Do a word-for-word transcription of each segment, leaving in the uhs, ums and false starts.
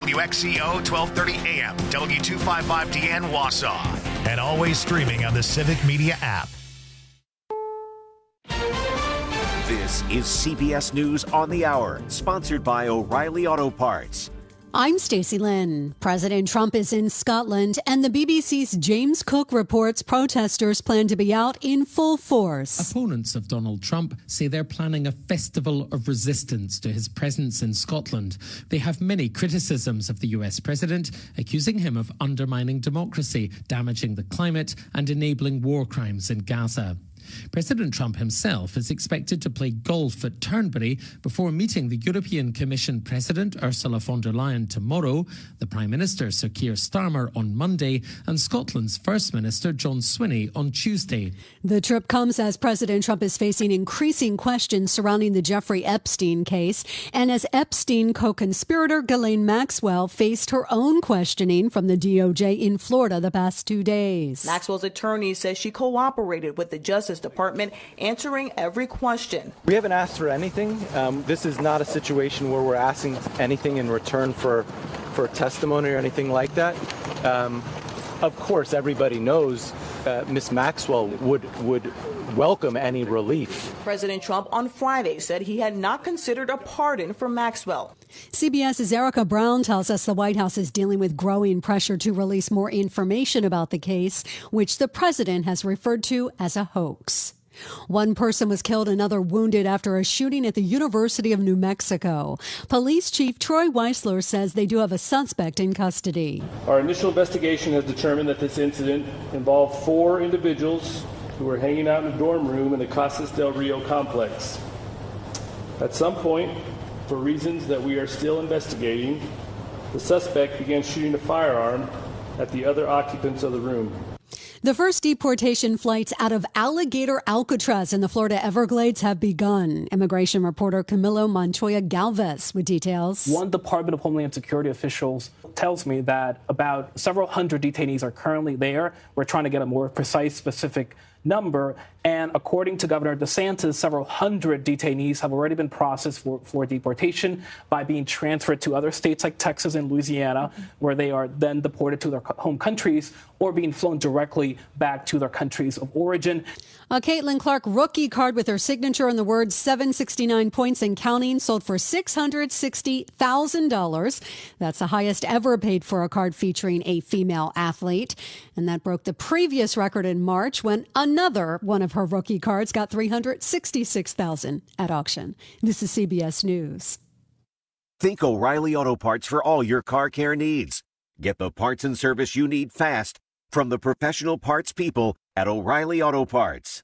W X C O twelve thirty A M, W two fifty-five D N Wausau, and always streaming on the Civic Media app. This is C B S News on the Hour, sponsored by O'Reilly Auto Parts. I'm Stacey Lynn. President Trump is in Scotland, and the B B C's James Cook reports protesters plan to be out in full force. Opponents of Donald Trump say they're planning a festival of resistance to his presence in Scotland. They have many criticisms of the U S president, accusing him of undermining democracy, damaging the climate, and enabling war crimes in Gaza. President Trump himself is expected to play golf at Turnberry before meeting the European Commission President Ursula von der Leyen tomorrow, the Prime Minister Sir Keir Starmer on Monday, and Scotland's First Minister John Swinney on Tuesday. The trip comes as President Trump is facing increasing questions surrounding the Jeffrey Epstein case, and as Epstein co-conspirator Ghislaine Maxwell faced her own questioning from the D O J in Florida the past two days. Maxwell's attorney says she cooperated with the Justice Department, answering every question. We haven't asked for anything. Um, this is not a situation where we're asking anything in return for, for testimony or anything like that. Um, of course, everybody knows uh, Miz Maxwell would would welcome any relief. President Trump on Friday said he had not considered a pardon for Maxwell. CBS's Erica Brown tells us the White House is dealing with growing pressure to release more information about the case, which the president has referred to as a hoax. One person was killed, another wounded after a shooting at the University of New Mexico. Police Chief Troy Weisler says they do have a suspect in custody. Our initial investigation has determined that this incident involved four individuals who were hanging out in a dorm room in the Casas del Rio complex. At some point, for reasons that we are still investigating, the suspect began shooting a firearm at the other occupants of the room. The first deportation flights out of Alligator Alcatraz in the Florida Everglades have begun. Immigration reporter Camilo Montoya Galvez with details. One Department of Homeland Security officials tells me that about several hundred detainees are currently there. We're trying to get a more precise, specific number. And according to Governor DeSantis, several hundred detainees have already been processed for, for deportation by being transferred to other states like Texas and Louisiana, mm-hmm. where they are then deported to their home countries or being flown directly back to their countries of origin. A Caitlin Clark rookie card with her signature and the words seven sixty-nine points and counting sold for six hundred sixty thousand dollars. That's the highest ever paid for a card featuring a female athlete. And that broke the previous record in March when another one of her rookie cards got three hundred sixty-six thousand dollars at auction. This is C B S News. Think O'Reilly Auto Parts for all your car care needs. Get the parts and service you need fast from the professional parts people at O'Reilly Auto Parts.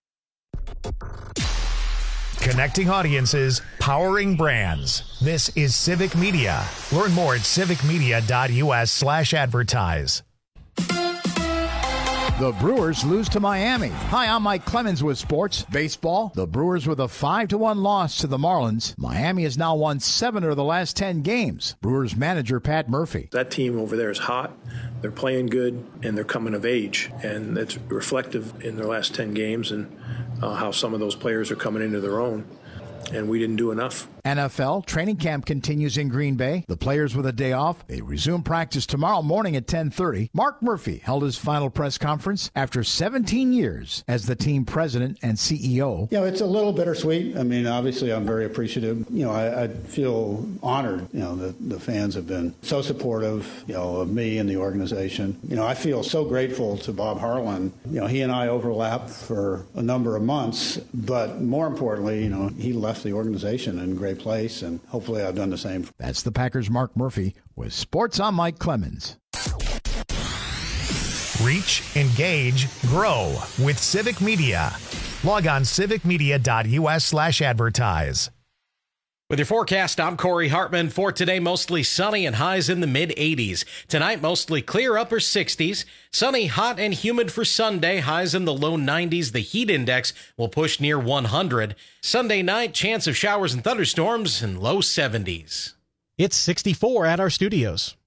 Connecting audiences, powering brands. This is Civic Media. Learn more at civicmedia.us slash advertise. The Brewers lose to Miami. Hi, I'm Mike Clemens with sports. Baseball, the Brewers with a five to one loss to the Marlins. Miami has now won seven of the last ten games. Brewers manager Pat Murphy. That team over there is hot. They're playing good, and they're coming of age. And it's reflective in their last ten games and uh, how some of those players are coming into their own. And we didn't do enough. N F L training camp continues in Green Bay. The players with a day off. They resume practice tomorrow morning at ten thirty. Mark Murphy held his final press conference after seventeen years as the team president and C E O. You know, it's a little bittersweet. I mean, obviously, I'm very appreciative. You know, I, I feel honored, you know, that the fans have been so supportive, you know, of me and the organization. You know, I feel so grateful to Bob Harlan. You know, he and I overlapped for a number of months, but more importantly, you know, he left the organization in great place, and hopefully I've done the same. That's the Packers' Mark Murphy with Sports. I'm Mike Clemens. Reach, engage, grow with Civic Media. Log on civicmedia.us slash advertise. With your forecast, I'm Corey Hartman. For today, mostly sunny and highs in the mid eighties. Tonight, mostly clear, upper sixties. Sunny, hot, and humid for Sunday. Highs in the low nineties. The heat index will push near one hundred. Sunday night, chance of showers and thunderstorms in low seventies. It's sixty-four at our studios.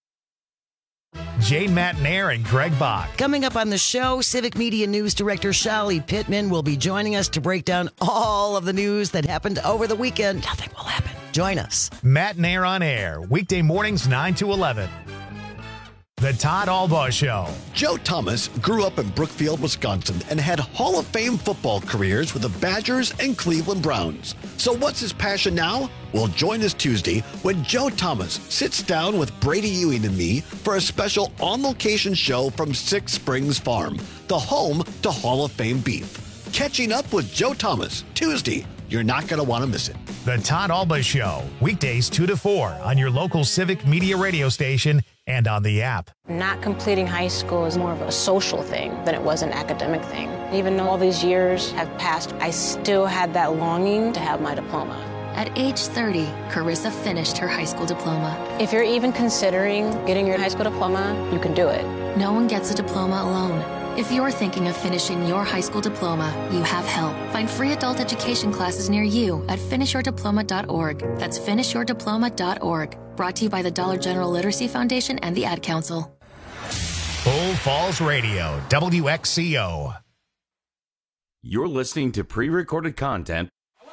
Jane Matnair and Greg Bach. Coming up on the show, Civic Media News Director Shali Pittman will be joining us to break down all of the news that happened over the weekend. Nothing will happen Join us. Matt and Air on Air, weekday mornings nine to eleven. The Todd Albaugh Show. Joe Thomas grew up in Brookfield, Wisconsin, and had Hall of Fame football careers with the Badgers and Cleveland Browns. So what's his passion now? Well, join us Tuesday when Joe Thomas sits down with Brady Ewing and me for a special on-location show from Six Springs Farm, the home to Hall of Fame beef. Catching up with Joe Thomas, Tuesday. You're not going to want to miss it. The Todd Albaugh Show, weekdays two to four on your local Civic Media radio station and on the app. Not completing high school is more of a social thing than it was an academic thing. Even though all these years have passed, I still had that longing to have my diploma. At age thirty, Carissa finished her high school diploma. If you're even considering getting your high school diploma, you can do it. No one gets a diploma alone. If you're thinking of finishing your high school diploma, you have help. Find free adult education classes near you at finish your diploma dot org. That's finish your diploma dot org. Brought to you by the Dollar General Literacy Foundation and the Ad Council. Bull Falls Radio, W X C O. You're listening to pre-recorded content.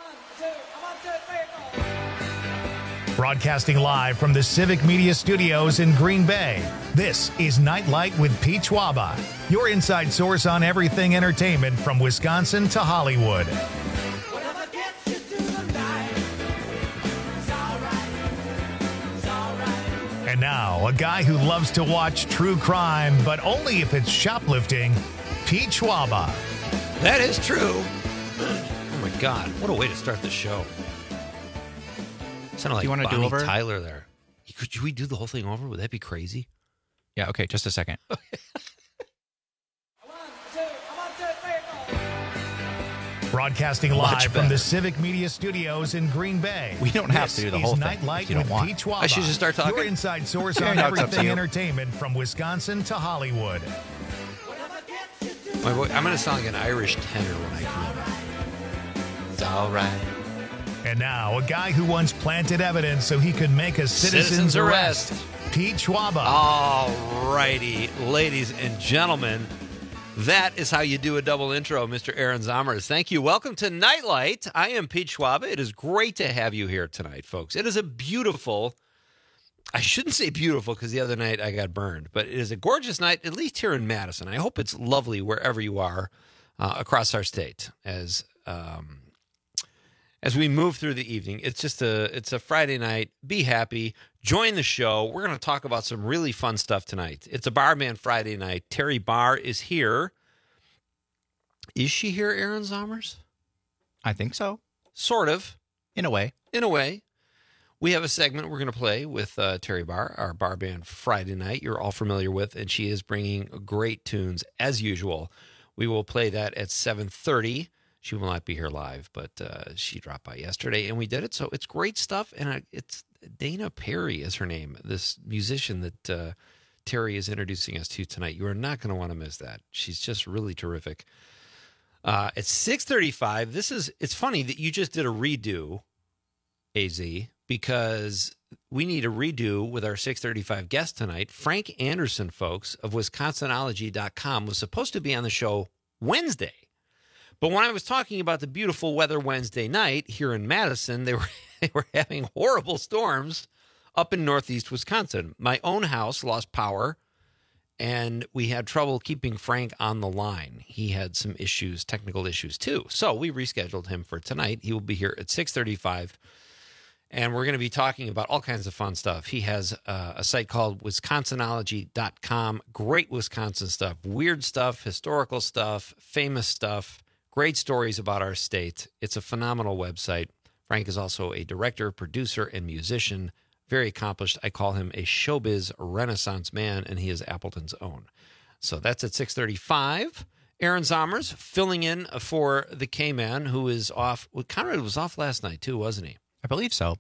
Broadcasting live from the Civic Media Studios in Green Bay, this is Nightlight with Pete Schwaba, your inside source on everything entertainment from Wisconsin to Hollywood. And now, a guy who loves to watch true crime, but only if it's shoplifting, Pete Schwaba. That is true. Oh my God, what a way to start the show. Sounded like you want to Bonnie do over? Tyler there. Could we do the whole thing over? Would that be crazy? Yeah, okay, just a second. Broadcasting live from the Civic Media Studios in Green Bay. We don't have this to do the is whole thing Nightlight if you don't with want. Pete Schwaba. I should just start talking? Your inside source Yeah, on no, it's up to everything you. entertainment from Wisconsin to Hollywood. My boy, I'm going to sound like an Irish tenor when I come in. It's all right. And now, a guy who once planted evidence so he could make a citizen's, Citizen's arrest. arrest, Pete Schwaba. All righty, ladies and gentlemen, that is how you do a double intro, Mister Aaron Zomers. Thank you. Welcome to Nightlight. I am Pete Schwaba. It is great to have you here tonight, folks. It is a beautiful, I shouldn't say beautiful because the other night I got burned, but it is a gorgeous night, at least here in Madison. I hope it's lovely wherever you are uh, across our state as um, as we move through the evening. It's just a it's a Friday night. Be happy. Join the show. We're going to talk about some really fun stuff tonight. It's a Barman Friday night. Terry Barr is here. Is she here, Aaron Zomers? I think so. Sort of. In a way. In a way. We have a segment we're going to play with uh, Terry Barr, our bar band Friday night you're all familiar with, and she is bringing great tunes as usual. We will play that at seven thirty. She will not be here live, but uh, she dropped by yesterday, and we did it. So it's great stuff, and uh, it's Dana Perry is her name, this musician that uh, Terry is introducing us to tonight. You are not going to want to miss that. She's just really terrific. Uh, it's six thirty-five. This is, it's funny that you just did a redo, A Z, because we need a redo with our six thirty-five guest tonight. Frank Anderson, folks, of Wisconsinology dot com, was supposed to be on the show Wednesday. But when I was talking about the beautiful weather Wednesday night here in Madison, they were they were having horrible storms up in northeast Wisconsin. My own house lost power, and we had trouble keeping Frank on the line. He had some issues, technical issues too. So we rescheduled him for tonight. He will be here at six thirty-five, and we're going to be talking about all kinds of fun stuff. He has uh, a site called Wisconsinology dot com. Great Wisconsin stuff, weird stuff, historical stuff, famous stuff. Great stories about our state. It's a phenomenal website. Frank is also a director, producer, and musician. Very accomplished. I call him a showbiz renaissance man, and he is Appleton's own. So that's at six thirty-five. Aaron Zomers filling in for the K-Man, who is off. Well, Conrad was off last night, too, wasn't he? I believe so.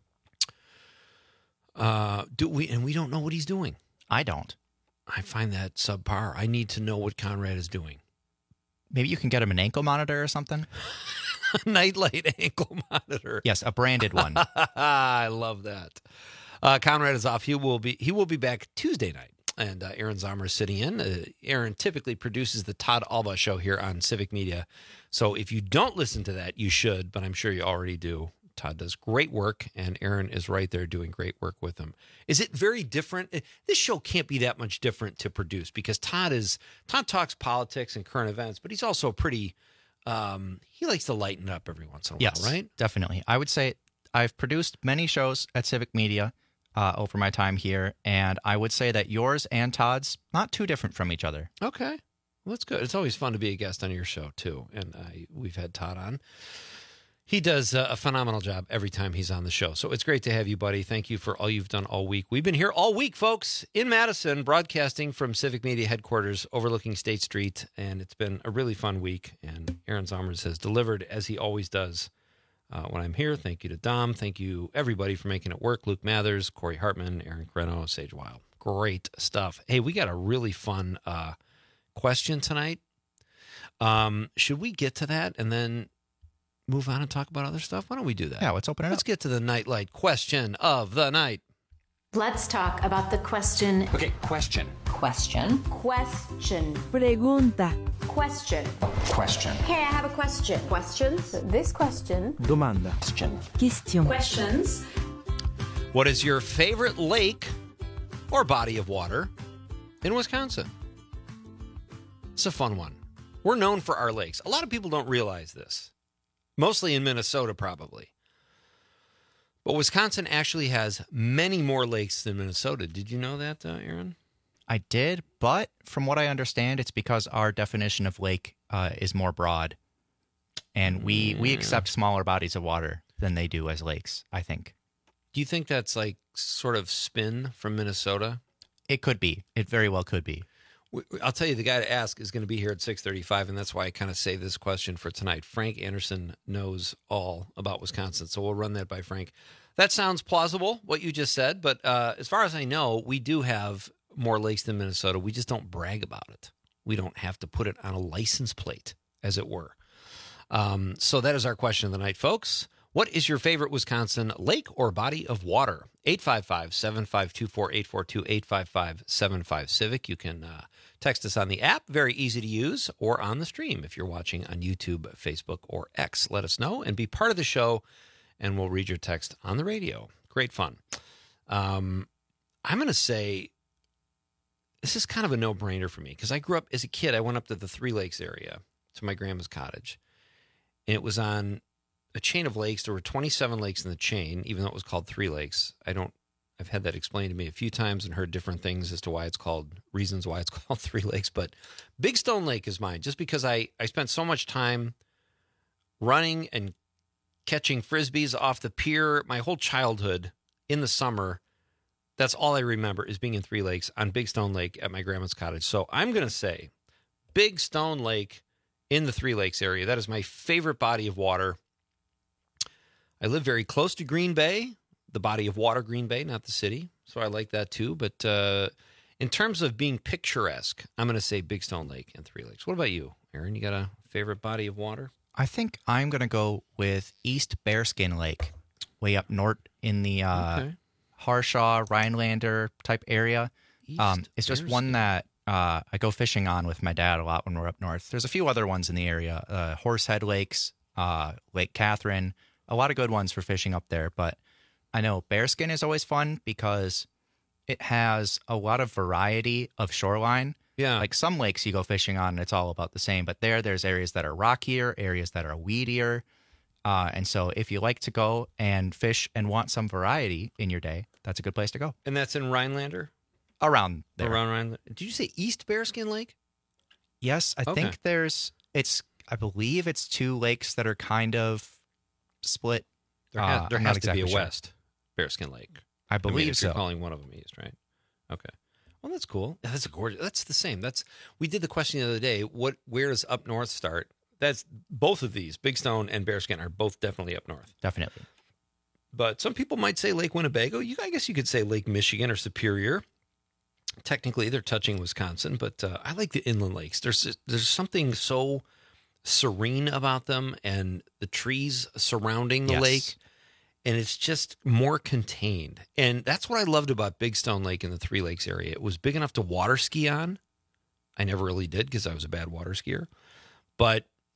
Uh, do we? And we don't know what he's doing. I don't. I find that subpar. I need to know what Conrad is doing. Maybe you can get him an ankle monitor or something? Nightlight ankle monitor. Yes, a branded one. I love that. Uh, Conrad is off. He will be he will be back Tuesday night. And uh, Aaron Zomer is sitting in. Uh, Aaron typically produces the Todd Albaugh Show here on Civic Media. So if you don't listen to that, you should, but I'm sure you already do. Todd does great work, and Aaron is right there doing great work with him. Is it very different? This show can't be that much different to produce because Todd is Todd talks politics and current events, but he's also pretty. Um, he likes to lighten it up every once in a yes, while, right? Definitely. I would say I've produced many shows at Civic Media uh, over my time here, and I would say that yours and Todd's not too different from each other. Okay. Well, that's good. It's always fun to be a guest on your show, too. And uh, we've had Todd on. He does uh, a phenomenal job every time he's on the show. So it's great to have you, buddy. Thank you for all you've done all week. We've been here all week, folks, in Madison, broadcasting from Civic Media headquarters overlooking State Street. And it's been a really fun week. And Aaron Zomers has delivered, as he always does, uh, when I'm here. Thank you to Dom. Thank you, everybody, for making it work. Luke Mathers, Corey Hartman, Aaron Creno, Sage Wild. Great stuff. Hey, we got a really fun uh, question tonight. Um, should we get to that and then move on and talk about other stuff? Why don't we do that? Yeah, let's open it Let's up. get to the Nightlight question of the night. Let's talk about the question. Okay, question. Question. Question. Pregunta. Question. Question. Hey, I have a question. Questions? This question. Domanda. Question. Question. Questions. What is your favorite lake or body of water in Wisconsin? It's a fun one. We're known for our lakes. A lot of people don't realize this. Mostly in Minnesota, probably. But Wisconsin actually has many more lakes than Minnesota. Did you know that, uh, Aaron? I did, but from what I understand, it's because our definition of lake uh, is more broad. And we, we accept smaller bodies of water than they do as lakes, I think. Do you think that's like sort of spin from Minnesota? It could be. It very well could be. I'll tell you, the guy to ask is going to be here at six thirty-five, and that's why I kind of saved this question for tonight. Frank Anderson knows all about Wisconsin, so we'll run that by Frank. That sounds plausible, what you just said, but uh, as far as I know, we do have more lakes than Minnesota. We just don't brag about it. We don't have to put it on a license plate, as it were. Um, so that is our question of the night, folks. What is your favorite Wisconsin lake or body of water? eight five five, seven five two, four eight four two, eight five five, seven five Civic. You can uh, text us on the app, very easy to use, or on the stream if you're watching on YouTube, Facebook, or X. Let us know and be part of the show, and we'll read your text on the radio. Great fun. Um, I'm going to say this is kind of a no-brainer for me because I grew up as a kid. I went up to the Three Lakes area to my grandma's cottage, and it was on a chain of lakes. There were twenty-seven lakes in the chain, even though it was called Three Lakes. I don't, I've had that explained to me a few times and heard different things as to why it's called, reasons why it's called Three Lakes. But Big Stone Lake is mine, just because I, I spent so much time running and catching Frisbees off the pier my whole childhood in the summer. That's all I remember is being in Three Lakes on Big Stone Lake at my grandma's cottage. So I'm going to say Big Stone Lake in the Three Lakes area. That is my favorite body of water. I live very close to Green Bay, the body of water, Green Bay, not the city. So I like that too. But uh, in terms of being picturesque, I'm going to say Big Stone Lake and Three Lakes. What about you, Aaron? You got a favorite body of water? I think I'm going to go with East Bearskin Lake, way up north in the uh, Okay. Harshaw, Rhinelander type area. Um, it's just one that uh, I go fishing on with my dad a lot when we're up north. There's a few other ones in the area, uh, Horsehead Lakes, uh, Lake Catherine. A lot of good ones for fishing up there, but I know Bearskin is always fun because it has a lot of variety of shoreline. Yeah. Like some lakes you go fishing on and it's all about the same, but there, there's areas that are rockier, areas that are weedier. Uh, and so if you like to go and fish and want some variety in your day, that's a good place to go. And that's in Rhinelander? Around there. Around Rhinelander. Did you say East Bearskin Lake? Yes, I Okay. think there's, it's, I believe it's two lakes that are kind of split. There has, Uh, there I'm has not to be a exactly sure. West Bearskin Lake. I I mean, believe if so. you're calling one of them East, right? Okay. Well, that's cool. That's a gorgeous. That's the same. That's we did the question the other day. What? Where does up north start? That's both of these. Big Stone and Bearskin are both definitely up north. Definitely. But some people might say Lake Winnebago. You, I guess you could say Lake Michigan or Superior. Technically, they're touching Wisconsin, but uh, I like the inland lakes. There's there's something so serene about them, and the trees surrounding the Yes. lake, and it's just more contained. And that's what I loved about Big Stone Lake in the Three Lakes area. It was big enough to water ski on. I never really did because I was a bad water skier. But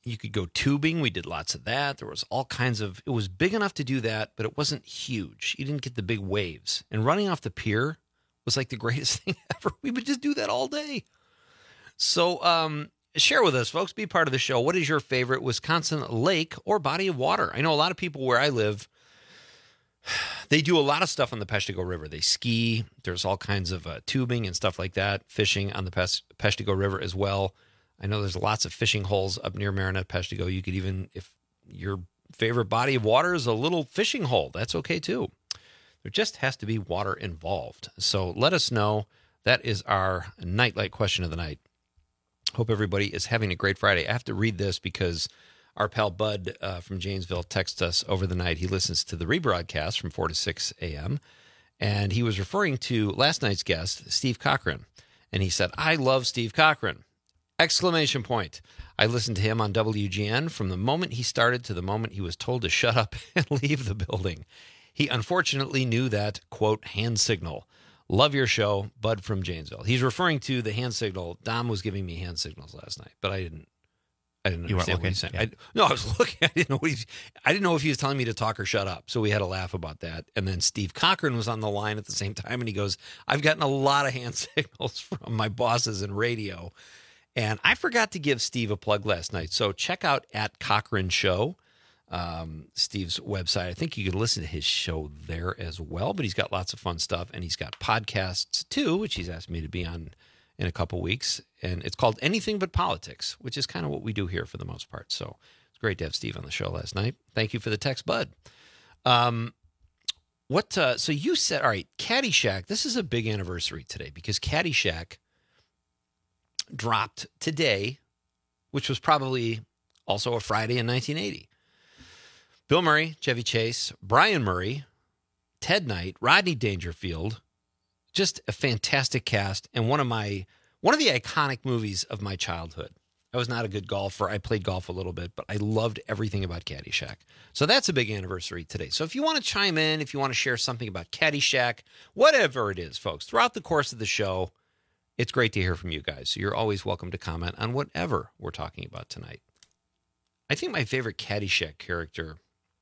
You could go tubing. We did lots of that. There was all kinds of, it was big enough to do that, but it wasn't huge. You didn't get the big waves. And running off the pier was like the greatest thing ever. We would just do that all day. So um, share with us, folks. Be part of the show. What is your favorite Wisconsin lake or body of water? I know a lot of people where I live, they do a lot of stuff on the Peshtigo River. They ski. There's all kinds of uh, tubing and stuff like that. Fishing on the Pes- Peshtigo River as well. I know there's lots of fishing holes up near Marinette, Peshtigo. You could even, if your favorite body of water is a little fishing hole, that's okay too. There just has to be water involved. So let us know. That is our Nightlight question of the night. Hope everybody is having a great Friday. I have to read this because our pal Bud uh, from Janesville texted us over the night. He listens to the rebroadcast from four to six a.m., and he was referring to last night's guest, Steve Cochran. And he said, I love Steve Cochran. Exclamation point. I listened to him on W G N from the moment he started to the moment he was told to shut up and leave the building. He unfortunately knew that, quote, hand signal. Love your show, Bud from Janesville. He's referring to the hand signal. Dom was giving me hand signals last night, but I didn't I didn't you understand what he was saying. Yeah. I, no, I was looking. I didn't know what he, I didn't know if he was telling me to talk or shut up. So we had a laugh about that. And then Steve Cochran was on the line at the same time, and he goes, I've gotten a lot of hand signals from my bosses in radio. And I forgot to give Steve a plug last night. So check out at Cochran Show, um, Steve's website. I think you can listen to his show there as well. But he's got lots of fun stuff. And he's got podcasts too, which he's asked me to be on in a couple weeks. And it's called Anything But Politics, which is kind of what we do here for the most part. So it's great to have Steve on the show last night. Thank you for the text, Bud. Um, what? Uh, so you said, all right, Caddyshack. This is a big anniversary today because Caddyshack dropped today, which was probably also a Friday in nineteen eighty. Bill Murray, Chevy Chase, Brian Murray, Ted Knight, Rodney Dangerfield, just a fantastic cast and one of my one of the iconic movies of my childhood. I was not a good golfer. I played golf a little bit, but I loved everything about Caddyshack. So that's a big anniversary today. So if you want to chime in, if you want to share something about Caddyshack, whatever it is, folks, throughout the course of the show, it's great to hear from you guys. So you're always welcome to comment on whatever we're talking about tonight. I think my favorite Caddyshack character,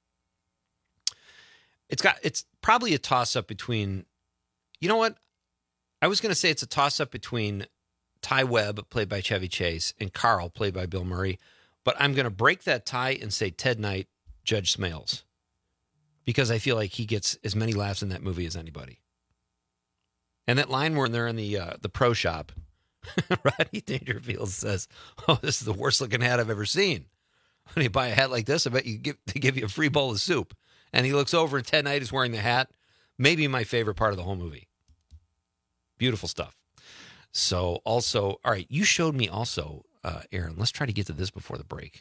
it's got it's probably a toss-up between, you know what? I was going to say it's a toss-up between Ty Webb, played by Chevy Chase, and Carl, played by Bill Murray. But I'm going to break that tie and say Ted Knight, Judge Smales, because I feel like he gets as many laughs in that movie as anybody. And that line where they're in the uh, the pro shop, Rodney Dangerfield says, "Oh, this is the worst looking hat I've ever seen. When you buy a hat like this, I bet you give they give you a free bowl of soup." And he looks over, and Ted Knight is wearing the hat. Maybe my favorite part of the whole movie. Beautiful stuff. So, also, all right, you showed me also, uh, Aaron. Let's try to get to this before the break.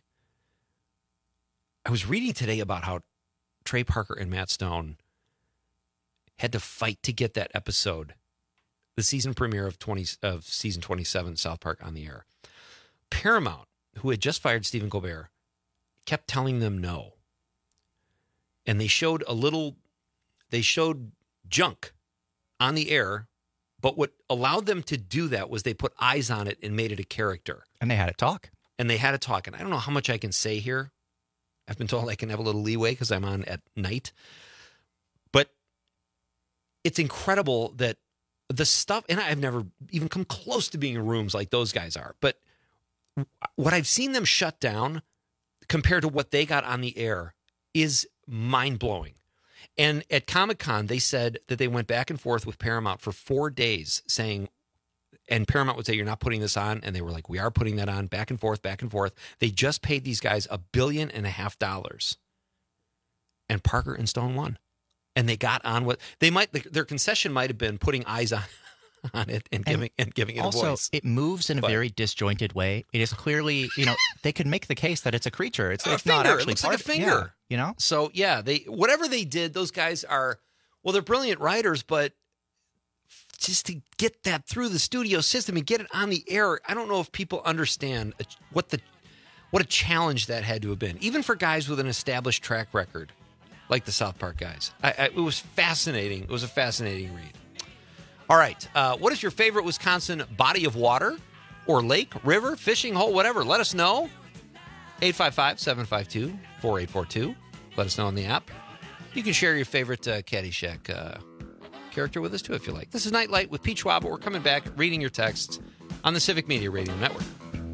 I was reading today about how Trey Parker and Matt Stone had to fight to get that episode, the season premiere of twenty of season twenty-seven, South Park on the air. Paramount, who had just fired Stephen Colbert, kept telling them no. And they showed a little, they showed junk on the air, but what allowed them to do that was they put eyes on it and made it a character. And they had it talk. And they had it talk. And I don't know how much I can say here. I've been told I can have a little leeway because I'm on at night. But it's incredible that the stuff, and I've never even come close to being in rooms like those guys are, but what I've seen them shut down compared to what they got on the air is mind-blowing. And at Comic-Con, they said that they went back and forth with Paramount for four days saying, and Paramount would say, you're not putting this on. And they were like, we are putting that on, back and forth, back and forth. They just paid these guys a billion and a half dollars. And Parker and Stone won. And they got on what they might, their concession might have been putting eyes on, on it and giving and, and giving it also, a voice. It moves in a but, very disjointed way. It is clearly, you know, they could make the case that it's a creature. It's, a it's finger. not actually It looks part like a finger. Yeah, you know? So, yeah, they whatever they did, those guys are, well, they're brilliant writers, but just to get that through the studio system and get it on the air, I don't know if people understand what the what a challenge that had to have been, even for guys with an established track record like the South Park guys. I, I, it was fascinating. It was a fascinating read. All right. Uh, what is your favorite Wisconsin body of water or lake, river, fishing hole, whatever? Let us know. eight five five, seven five two, four eight four two. Let us know on the app. You can share your favorite uh, Caddyshack uh, character with us, too, if you like. This is Nightlight with Pete Schwab. We're coming back, reading your texts on the Civic Media Radio Network.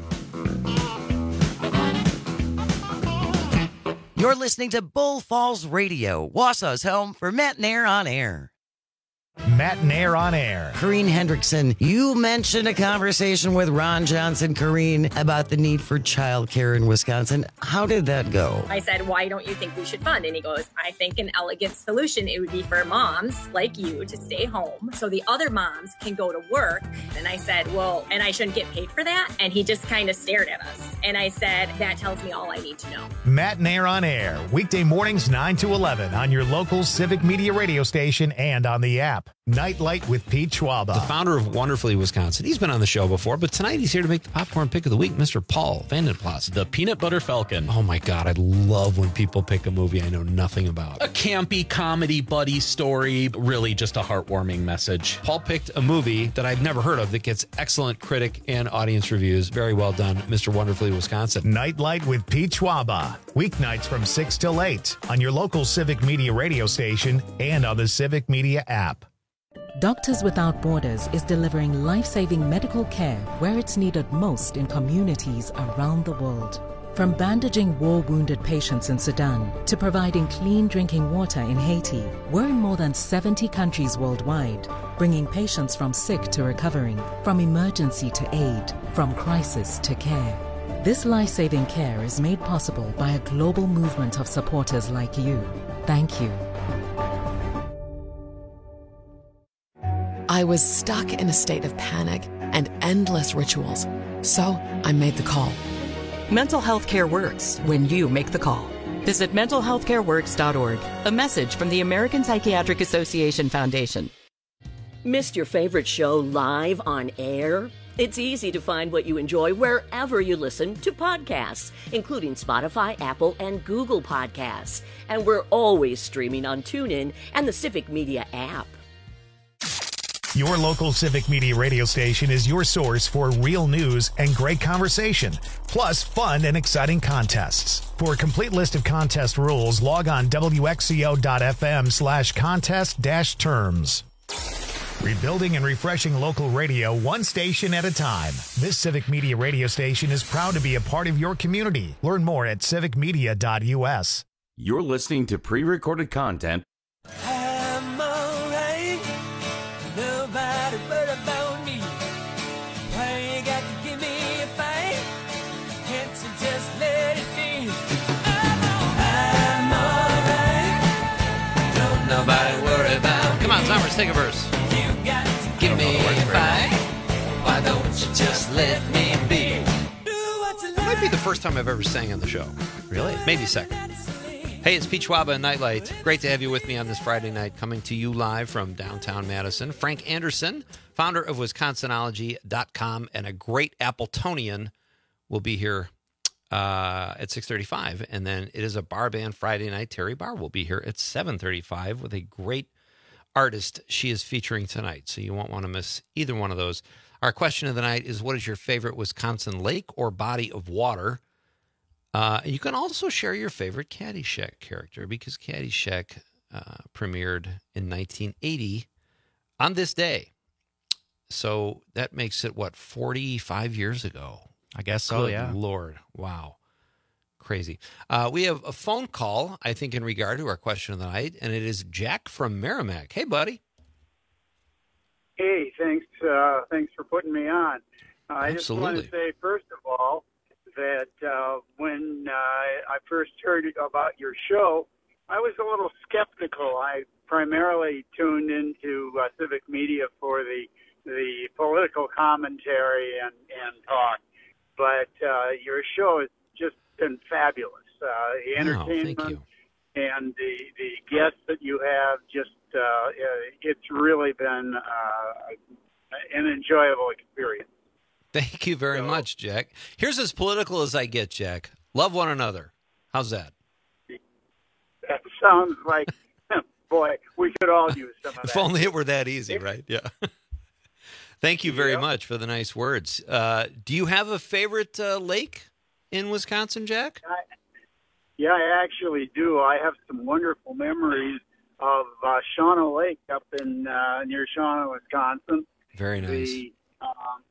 You're listening to Bull Falls Radio, Wausau's home for Matt Nair on Air. Matt Nair on Air. Corrine Hendrickson, you mentioned a conversation with Ron Johnson, Corrine, about the need for childcare in Wisconsin. How did that go? I said, why don't you think we should fund? And he goes, I think an elegant solution, it would be for moms like you to stay home so the other moms can go to work. And I said, well, and I shouldn't get paid for that? And he just kind of stared at us. And I said, that tells me all I need to know. Matt Nair on Air, weekday mornings nine to eleven on your local Civic Media radio station and on the app. Nightlight with Pete Schwaba. The founder of Wonderfully Wisconsin. He's been on the show before, but tonight he's here to make the popcorn pick of the week, Mister Paul Vandenplas. The Peanut Butter Falcon. Oh my God, I love when people pick a movie I know nothing about. A campy comedy buddy story, really just a heartwarming message. Paul picked a movie that I've never heard of that gets excellent critic and audience reviews. Very well done, Mister Wonderfully Wisconsin. Nightlight with Pete Schwaba. Weeknights from six till eight on your local Civic Media radio station and on the Civic Media app. Doctors Without Borders is delivering life-saving medical care where it's needed most in communities around the world. From bandaging war-wounded patients in Sudan to providing clean drinking water in Haiti, we're in more than seventy countries worldwide, bringing patients from sick to recovering, from emergency to aid, from crisis to care. This life-saving care is made possible by a global movement of supporters like you. Thank you. I was stuck in a state of panic and endless rituals, so I made the call. Mental health care works when you make the call. Visit mental health care works dot org. A message from the American Psychiatric Association Foundation. Missed your favorite show live on air? It's easy to find what you enjoy wherever you listen to podcasts, including Spotify, Apple, and Google Podcasts. And we're always streaming on TuneIn and the Civic Media app. Your local Civic Media radio station is your source for real news and great conversation, plus fun and exciting contests. For a complete list of contest rules, log on W X C O dot F M slash contest dash terms. Rebuilding and refreshing local radio one station at a time. This Civic Media radio station is proud to be a part of your community. Learn more at civic media dot U S. You're listening to pre-recorded content. Nobody worry about. Come on, Zombers, take a verse. You got to give me a fight. Why don't you just let me be? That might be the first time I've ever sang on the show. Really? Maybe second. Hey, it's Pete Schwaba and Nightlight. Great to have you with me on this Friday night, coming to you live from downtown Madison. Frank Anderson, founder of Wisconsinology dot com and a great Appletonian, will be here Uh, at six thirty-five, and then it is a bar band Friday night. Terry Barr will be here at seven thirty-five with a great artist she is featuring tonight, so you won't want to miss either one of those. Our question of the night is, what is your favorite Wisconsin lake or body of water? Uh, you can also share your favorite Caddyshack character, because Caddyshack uh, premiered in nineteen eighty on this day. So that makes it, what, forty-five years ago? I guess so, Good yeah. Lord. Wow. Crazy. Uh, we have a phone call, I think, in regard to our question of the night, and it is Jack from Merrimack. Hey, buddy. Hey, thanks uh, thanks for putting me on. Uh, I just want to say, first of all, that uh, when uh, I first heard about your show, I was a little skeptical. I primarily tuned into uh, Civic Media for the the political commentary and, and talk. But uh, your show has just been fabulous. Uh, the entertainment oh, and the, the guests that you have, just uh, it's really been uh, an enjoyable experience. Thank you very so, much, Jack. Here's as political as I get, Jack. Love one another. How's that? That sounds like, boy, we could all use some of that. If only it were that easy, right? Yeah. Thank you very yeah. much for the nice words. Uh, do you have a favorite uh, lake? in Wisconsin, Jack? I, yeah, I actually do. I have some wonderful memories of uh, Shauna Lake up in uh, near Shauna, Wisconsin. Very nice. The, um,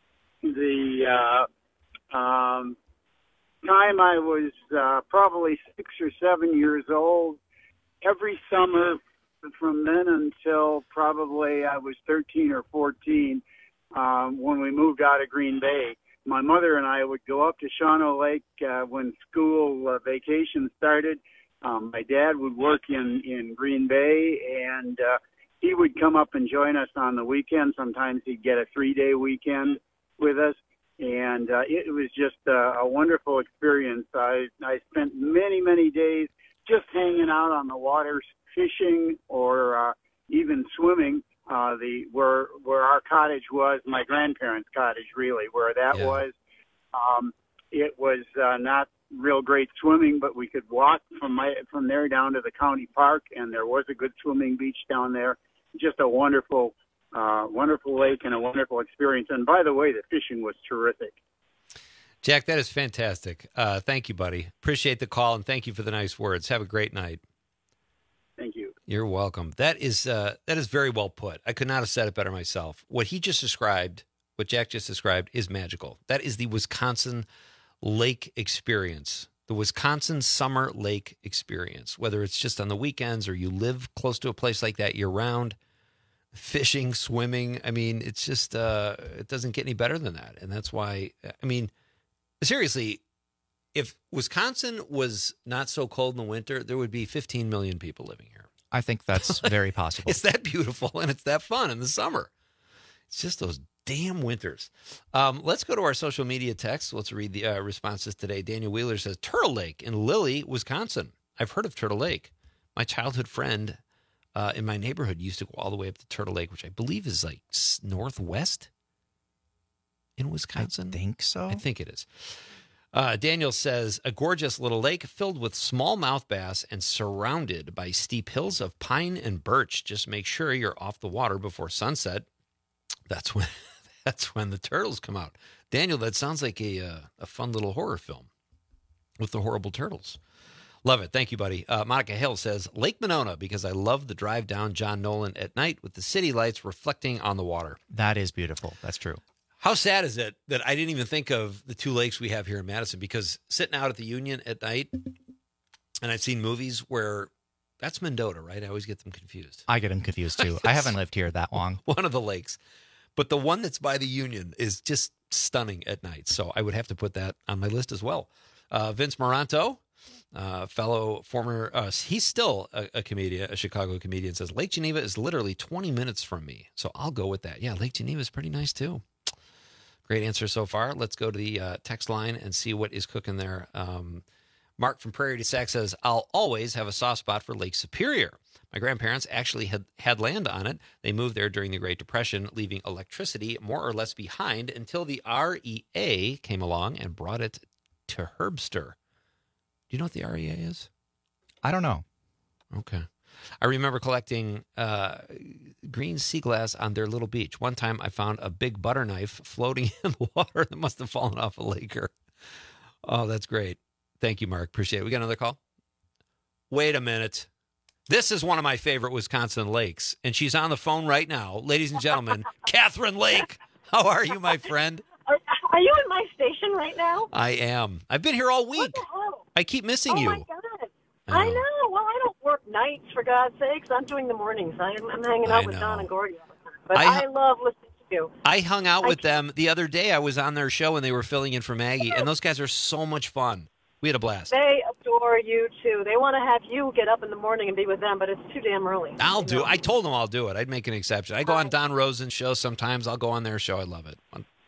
the uh, um, time I was uh, probably six or seven years old, every summer from then until probably I was thirteen or fourteen, um, when we moved out of Green Bay, my mother and I would go up to Shauna Lake uh, when school uh, vacation started. Um, my dad would work in, in Green Bay, and uh, he would come up and join us on the weekend. Sometimes he'd get a three-day weekend with us, and uh, it was just a, a wonderful experience. I, I spent many, many days just hanging out on the water, fishing, or uh, even swimming. Uh, the where where our cottage was, my grandparents' cottage, really, where that Yeah. was. Um, it was uh, not real great swimming, but we could walk from my from there down to the county park, and there was a good swimming beach down there. Just a wonderful, uh, wonderful lake and a wonderful experience. And by the way, the fishing was terrific. Jack, that is fantastic. Uh, thank you, buddy. Appreciate the call, and thank you for the nice words. Have a great night. Thank you. You're welcome. That is uh, that is very well put. I could not have said it better myself. What he just described, what Jack just described, is magical. That is the Wisconsin lake experience, the Wisconsin summer lake experience, whether it's just on the weekends or you live close to a place like that year-round, fishing, swimming. I mean, it's just, uh, it doesn't get any better than that. And that's why, I mean, seriously, if Wisconsin was not so cold in the winter, there would be fifteen million people living here. I think that's very possible. It's that beautiful and it's that fun in the summer. It's just those damn winters. Um, let's go to our social media texts. Let's read the uh, responses today. Daniel Wheeler says, Turtle Lake in Lilly, Wisconsin. I've heard of Turtle Lake. My childhood friend uh, in my neighborhood used to go all the way up to Turtle Lake, which I believe is like northwest in Wisconsin. I think so. I think it is. Uh, Daniel says, a gorgeous little lake filled with smallmouth bass and surrounded by steep hills of pine and birch. Just make sure you're off the water before sunset. That's when that's when the turtles come out. Daniel, that sounds like a uh, a fun little horror film with the horrible turtles. Love it. Thank you, buddy. Uh, Monica Hill says, Lake Monona, because I love the drive down John Nolan at night with the city lights reflecting on the water. That is beautiful. That's true. How sad is it that I didn't even think of the two lakes we have here in Madison? Because sitting out at the Union at night, and I've seen movies where that's Mendota, right? I always get them confused. I get them confused too. I haven't lived here that long. One of the lakes. But the one that's by the Union is just stunning at night. So I would have to put that on my list as well. Uh, Vince Moranto, uh, fellow former, uh, he's still a, a comedian, a Chicago comedian, says, Lake Geneva is literally twenty minutes from me. So I'll go with that. Yeah, Lake Geneva is pretty nice too. Great answer so far. Let's go to the uh, text line and see what is cooking there. Um, Mark from Prairie du Sac says, I'll always have a soft spot for Lake Superior. My grandparents actually had, had land on it. They moved there during the Great Depression, leaving electricity more or less behind until the R E A came along and brought it to Herbster. Do you know what the R E A is? I don't know. Okay. I remember collecting uh, green sea glass on their little beach. One time I found a big butter knife floating in the water that must have fallen off a laker. Oh, that's great. Thank you, Mark. Appreciate it. We got another call? Wait a minute. This is one of my favorite Wisconsin lakes, and she's on the phone right now. Ladies and gentlemen, Catherine Lake. How are you, my friend? Are, are you in my station right now? I am. I've been here all week. What the hell? I keep missing oh you. Oh, my God. I I know. know. Well, I don't work nights, for God's sakes. I'm doing the mornings. I'm, I'm hanging out I with know. Don and Gordy all the time. But I- I, love listening to you. I hung out I with them the other day. I was on their show, and they were filling in for Maggie, and those guys are so much fun. We had a blast. They adore you, too. They want to have you get up in the morning and be with them, but it's too damn early. I'll do it. I told them I'll do it. I'd make an exception. I go on Don Rosen's show sometimes. I'll go on their show. I love it.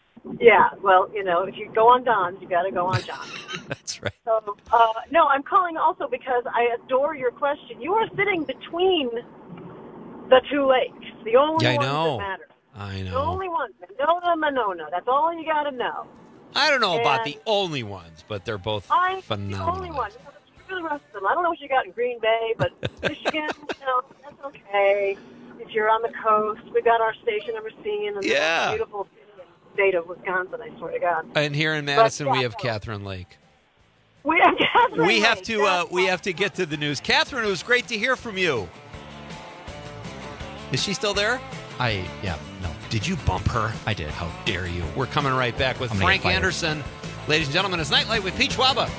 Yeah, well, you know, if you go on Don's, you got to go on John. That's right. So, uh, no, I'm calling also because I adore your question. You are sitting between the two lakes, the only Yeah, I ones know. that matter. I The know. only ones, Monona, Monona. That's all you got to know. I don't know about And the only ones, but they're both I'm phenomenal. the only one. Screw the rest of them. I don't know what you got in Green Bay, but Michigan, you know, that's okay. If you're on the coast, we got our station in Racine, and Yeah. it's beautiful. state of Wisconsin, I swear to God. And here in Madison, But, we yeah, have no. Catherine Lake. We have Catherine We have Lake. to uh, we have to get to the news. Catherine, it was great to hear from you. Is she still there? I, yeah, no. Did you bump her? I did. How dare you? We're coming right back with I'm gonna Frank get fired. Anderson. Ladies and gentlemen, it's Nightlight with Pete Schwaba.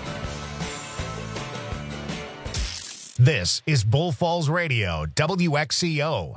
This is Bull Falls Radio, W X C O.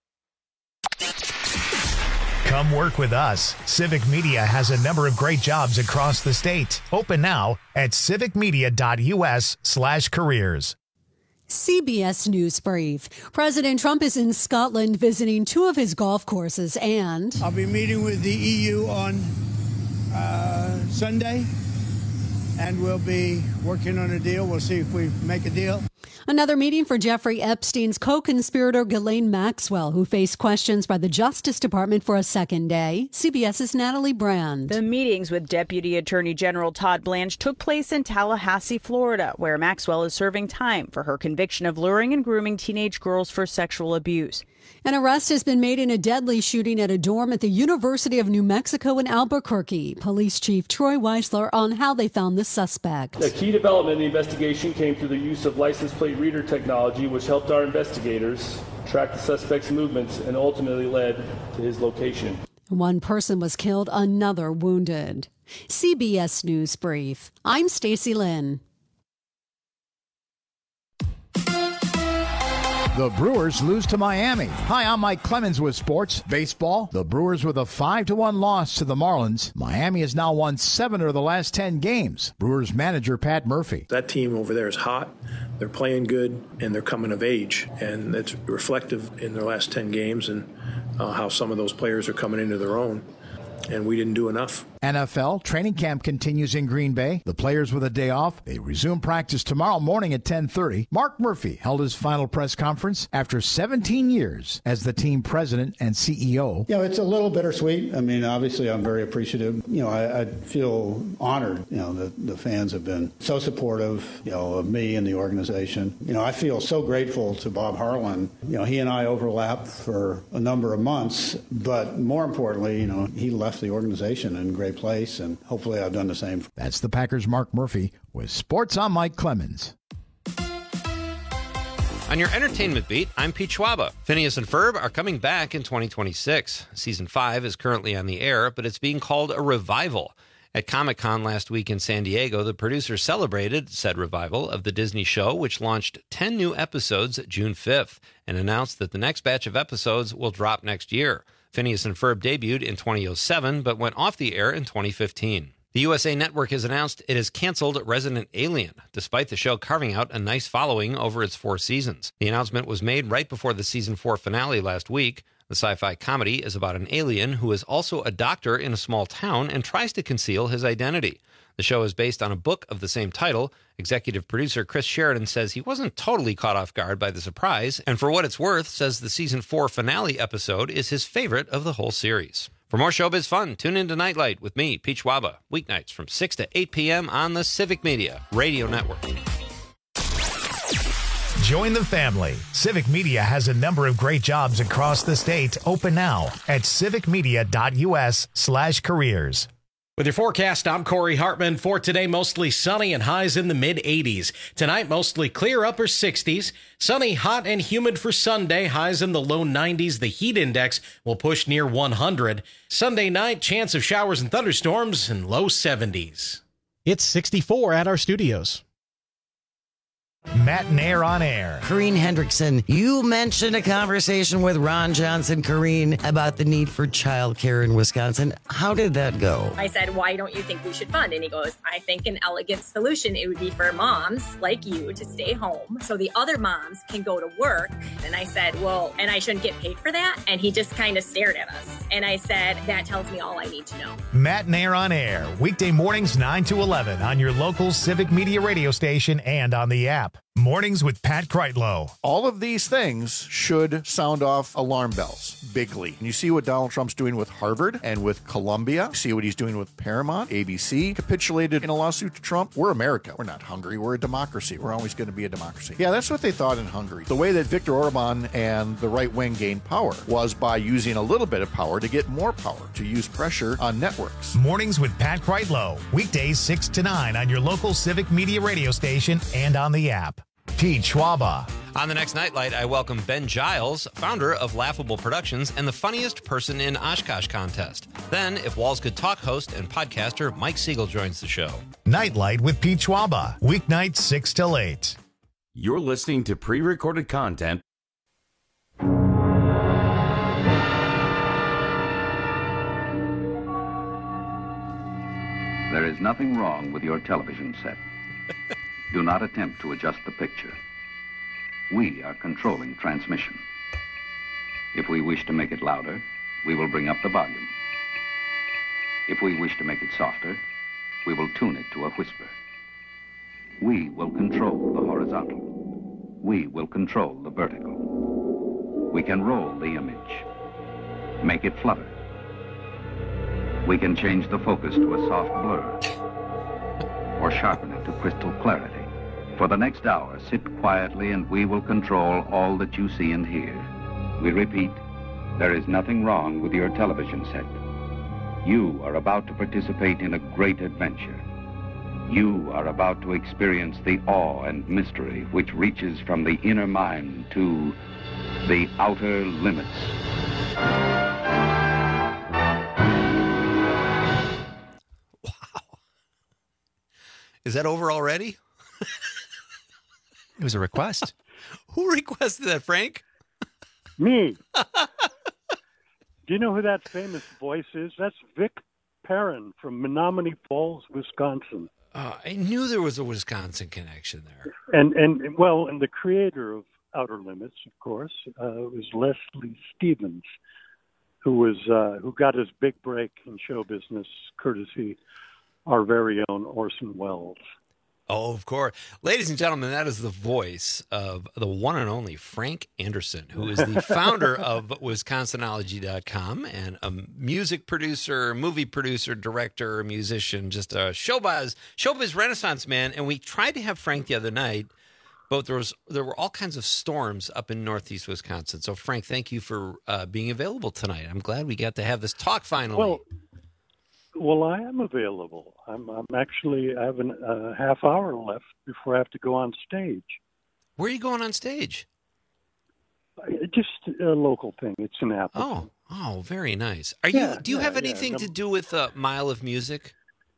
Come work with us. Civic Media has a number of great jobs across the state. Open now at civicmedia.us slash careers. C B S News Brief. President Trump is in Scotland visiting two of his golf courses, and I'll be meeting with the E U on uh, Sunday, and we'll be working on a deal. We'll see if we make a deal. Another meeting for Jeffrey Epstein's co-conspirator Ghislaine Maxwell, who faced questions by the Justice Department for a second day. CBS's Natalie Brand. The meetings with Deputy Attorney General Todd Blanche took place in Tallahassee, Florida, where Maxwell is serving time for her conviction of luring and grooming teenage girls for sexual abuse. An arrest has been made in a deadly shooting at a dorm at the University of New Mexico in Albuquerque. Police Chief Troy Weisler on how they found the suspect. A key development in the investigation came through the use of license plate reader technology, which helped our investigators track the suspect's movements and ultimately led to his location. One person was killed, another wounded. C B S News Brief. I'm Stacey Lynn. The Brewers lose to Miami. Hi, I'm Mike Clemens with sports. Baseball, the Brewers with a five to one loss to the Marlins. Miami has now won seven of the last ten games. Brewers manager Pat Murphy. That team over there is hot. They're playing good, and they're coming of age. And it's reflective in their last ten games and uh, how some of those players are coming into their own. And we didn't do enough. N F L training camp continues in Green Bay. The players with a day off. They resume practice tomorrow morning at ten thirty. Mark Murphy held his final press conference after seventeen years as the team president and C E O. You know, it's a little bittersweet. I mean, obviously, I'm very appreciative. You know, I, I feel honored, you know, that the fans have been so supportive, you know, of me and the organization. You know, I feel so grateful to Bob Harlan. You know, he and I overlapped for a number of months, but more importantly, you know, he left the organization in great place, and hopefully I've done the same. That's the Packers' Mark Murphy with Sports. I'm Mike Clemens. On your entertainment beat, I'm Pete Schwaba. Phineas and Ferb are coming back in twenty twenty-six. Season five is currently on the air, but it's being called a revival. At Comic-Con last week in San Diego, the producers celebrated said revival of the Disney show, which launched ten new episodes June fifth, and announced that the next batch of episodes will drop next year. Phineas and Ferb debuted in two thousand seven, but went off the air in twenty fifteen. The U S A Network has announced it has canceled Resident Alien, despite the show carving out a nice following over its four seasons. The announcement was made right before the season four finale last week. The sci-fi comedy is about an alien who is also a doctor in a small town and tries to conceal his identity. The show is based on a book of the same title. Executive producer Chris Sheridan says he wasn't totally caught off guard by the surprise, and for what it's worth, says the season four finale episode is his favorite of the whole series. For more showbiz fun, tune in to Nightlight with me, Pete Schwaba, weeknights from six to eight p.m. on the Civic Media Radio Network. Join the family. Civic Media has a number of great jobs across the state. Open now at civicmedia.us slash careers. With your forecast, I'm Corey Hartman. For today, mostly sunny and highs in the mid eighties. Tonight, mostly clear upper sixties. Sunny, hot, and humid for Sunday. Highs in the low nineties. The heat index will push near one hundred. Sunday night, chance of showers and thunderstorms in low seventies. It's sixty-four at our studios. Matt and Air on Air. Corrine Hendrickson, you mentioned a conversation with Ron Johnson, Corrine, about the need for childcare in Wisconsin. How did that go? I said, why don't you think we should fund? And he goes, I think an elegant solution, it would be for moms like you to stay home so the other moms can go to work. And I said, well, and I shouldn't get paid for that? And he just kind of stared at us. And I said, that tells me all I need to know. Matt and Air on Air. Weekday mornings nine to eleven on your local Civic Media radio station and on the app. Mornings with Pat Kreitlow. All of these things should sound off alarm bells bigly. And you see what Donald Trump's doing with Harvard and with Columbia. You see what he's doing with Paramount. A B C capitulated in a lawsuit to Trump. We're America. We're not Hungary. We're a democracy. We're always going to be a democracy. Yeah, that's what they thought in Hungary. The way that Viktor Orban and the right wing gained power was by using a little bit of power to get more power, to use pressure on networks. Mornings with Pat Kreitlow. Weekdays six to nine on your local Civic Media radio station and on the app. Pete Schwaba. On the next Nightlight, I welcome Ben Giles, founder of Laughable Productions and the funniest person in Oshkosh contest. Then, If Walls Could Talk host and podcaster Mike Siegel joins the show. Nightlight with Pete Schwaba. Weeknights six till eight. You're listening to pre-recorded content. There is nothing wrong with your television set. Do not attempt to adjust the picture. We are controlling transmission. If we wish to make it louder, we will bring up the volume. If we wish to make it softer, we will tune it to a whisper. We will control the horizontal. We will control the vertical. We can roll the image, make it flutter. We can change the focus to a soft blur, or sharpen it to crystal clarity. For the next hour, sit quietly and we will control all that you see and hear. We repeat, there is nothing wrong with your television set. You are about to participate in a great adventure. You are about to experience the awe and mystery which reaches from the inner mind to the outer limits. Wow. Is that over already? It was a request. Who requested that, Frank? Me. Do you know who that famous voice is? That's Vic Perrin from Menominee Falls, Wisconsin. Uh, I knew there was a Wisconsin connection there. And, and well, and the creator of Outer Limits, of course, uh, was Leslie Stevens, who was uh, who got his big break in show business courtesy our very own Orson Welles. Oh, of course. Ladies and gentlemen, that is the voice of the one and only Frank Anderson, who is the founder of Wisconsinology dot com and a music producer, movie producer, director, musician, just a showbiz, showbiz renaissance man. And we tried to have Frank the other night, but there was there were all kinds of storms up in northeast Wisconsin. So, Frank, thank you for uh, being available tonight. I'm glad we got to have this talk finally. Well, Well, I am available. I'm, I'm actually, I have a uh, half hour left before I have to go on stage. Where are you going on stage? Just a local thing. It's an Appleton. Oh, oh, very nice. Are Yeah, you? Do you yeah, have yeah. anything No- to do with uh, Mile of Music?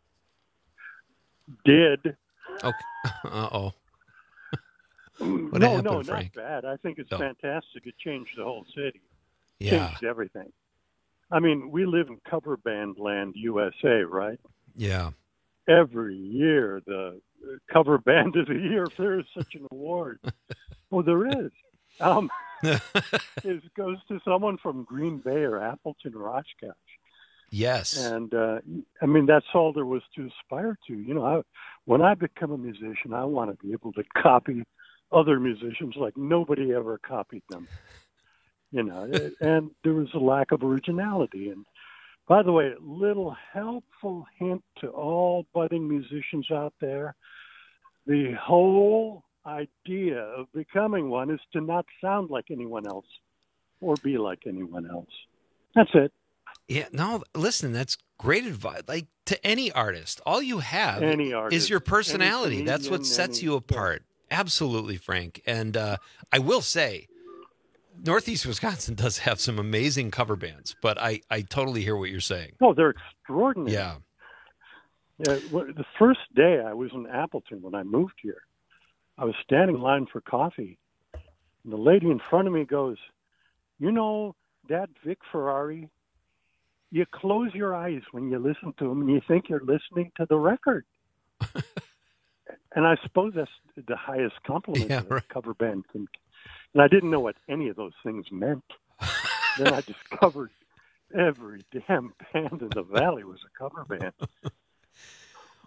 Did. Okay. Uh oh. What no, happened, no, Frank? not bad. I think it's Oh. fantastic. It changed the whole city. Yeah. Changed everything. I mean, we live in cover band land, U S A, right? Yeah. Every year, the cover band of the year, if there is such an award. Well, there is. Um, it goes to someone from Green Bay or Appleton or Oshkosh. Yes. And, uh, I mean, that's all there was to aspire to. You know, I, when I become a musician, I want to be able to copy other musicians like nobody ever copied them. You know, and there was a lack of originality. And by the way, little helpful hint to all budding musicians out there, the whole idea of becoming one is to not sound like anyone else or be like anyone else. That's it. Yeah. No, listen, that's great advice. Like to any artist, all you have Any artist, is your personality. any That's what comedian, sets any- you apart. Absolutely, Frank. And uh, I will say, Northeast Wisconsin does have some amazing cover bands, but I, I totally hear what you're saying. Oh, they're extraordinary. Yeah. Yeah, well, the first day I was in Appleton when I moved here, I was standing in line for coffee, and the lady in front of me goes, "You know, that Vic Ferrari, you close your eyes when you listen to him, and you think you're listening to the record." And I suppose that's the highest compliment Yeah, that a right. cover band can. And I didn't know what any of those things meant. Then I discovered every damn band in the valley was a cover band.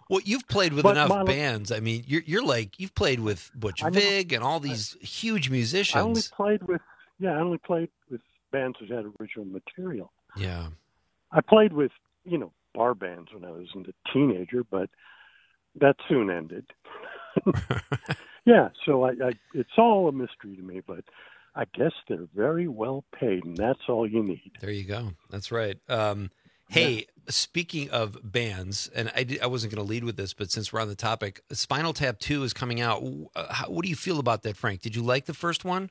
Well, you've played with But enough Mono- bands. I mean, you're you're like you've played with Butch I know. Vig and all these huge musicians. I only played with yeah, I only played with bands that had original material. Yeah. I played with, you know, bar bands when I was a teenager, but that soon ended. Yeah, so I, I it's all a mystery to me, but I guess they're very well paid, and that's all you need. There you go. That's right. Um, hey, yeah. Speaking of bands, and I, did, I wasn't going to lead with this, but since we're on the topic, Spinal Tap two is coming out. Uh, how, what do you feel about that, Frank? Did you like the first one?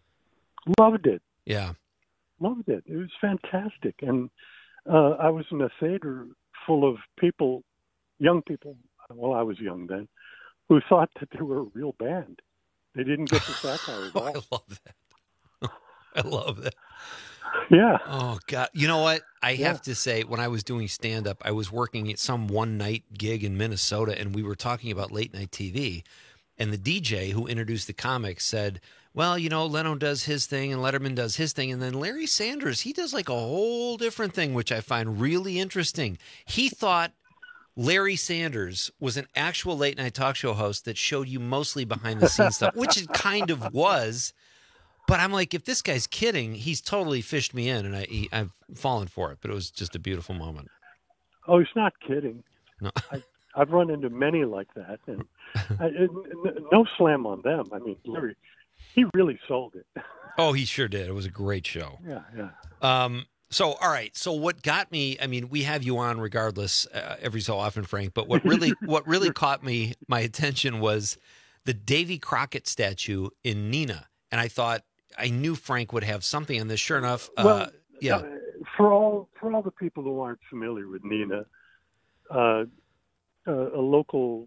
Loved it. Yeah. Loved it. It was fantastic. And uh, I was in a theater full of people, young people, well, I was young then, who thought that they were a real band. They didn't get the satire at all. I love that. I love that. Yeah. Oh, God. You know what? I Yeah. have to say, when I was doing stand-up, I was working at some one-night gig in Minnesota, and we were talking about late-night T V. And the D J who introduced the comics said, well, you know, Leno does his thing and Letterman does his thing. And then Larry Sanders, he does like a whole different thing, which I find really interesting. He thought Larry Sanders was an actual late-night talk show host that showed you mostly behind-the-scenes stuff, which it kind of was. But I'm like, if this guy's kidding, he's totally fished me in, and I, he, I've fallen for it. But it was just a beautiful moment. Oh, he's not kidding. No. I, I've run into many like that, and I, it, no slam on them. I mean, Larry, he really sold it. Oh, he sure did. It was a great show. Yeah, yeah. Um, so, all right. So, what got me? I mean, we have you on regardless uh, every so often, Frank. But what really, what really caught me, my attention was the Davy Crockett statue in Neenah, and I thought I knew Frank would have something on this. Sure enough, uh, well, yeah. Uh, for all for all the people who aren't familiar with Neenah, uh, uh, a local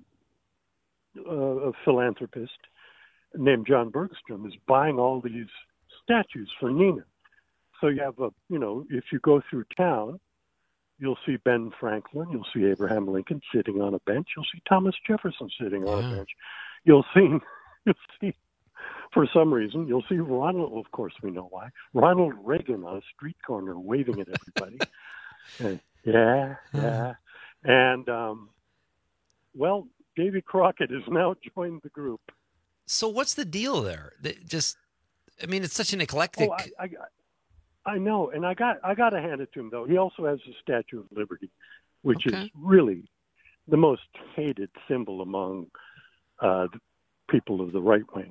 uh, a philanthropist named John Bergstrom is buying all these statues for Neenah. So you have a, you know, if you go through town, you'll see Ben Franklin, you'll see Abraham Lincoln sitting on a bench, you'll see Thomas Jefferson sitting on Yeah. a bench, you'll see, you'll see, for some reason, you'll see Ronald. Of course, we know why. Ronald Reagan on a street corner waving at everybody. And, yeah, yeah, and um, well, Davy Crockett has now joined the group. So, what's the deal there? They just, I mean, it's such an eclectic. Oh, I, I, I know, and I got I got to hand it to him though. He also has the Statue of Liberty, which Okay. is really the most hated symbol among uh, the people of the right wing.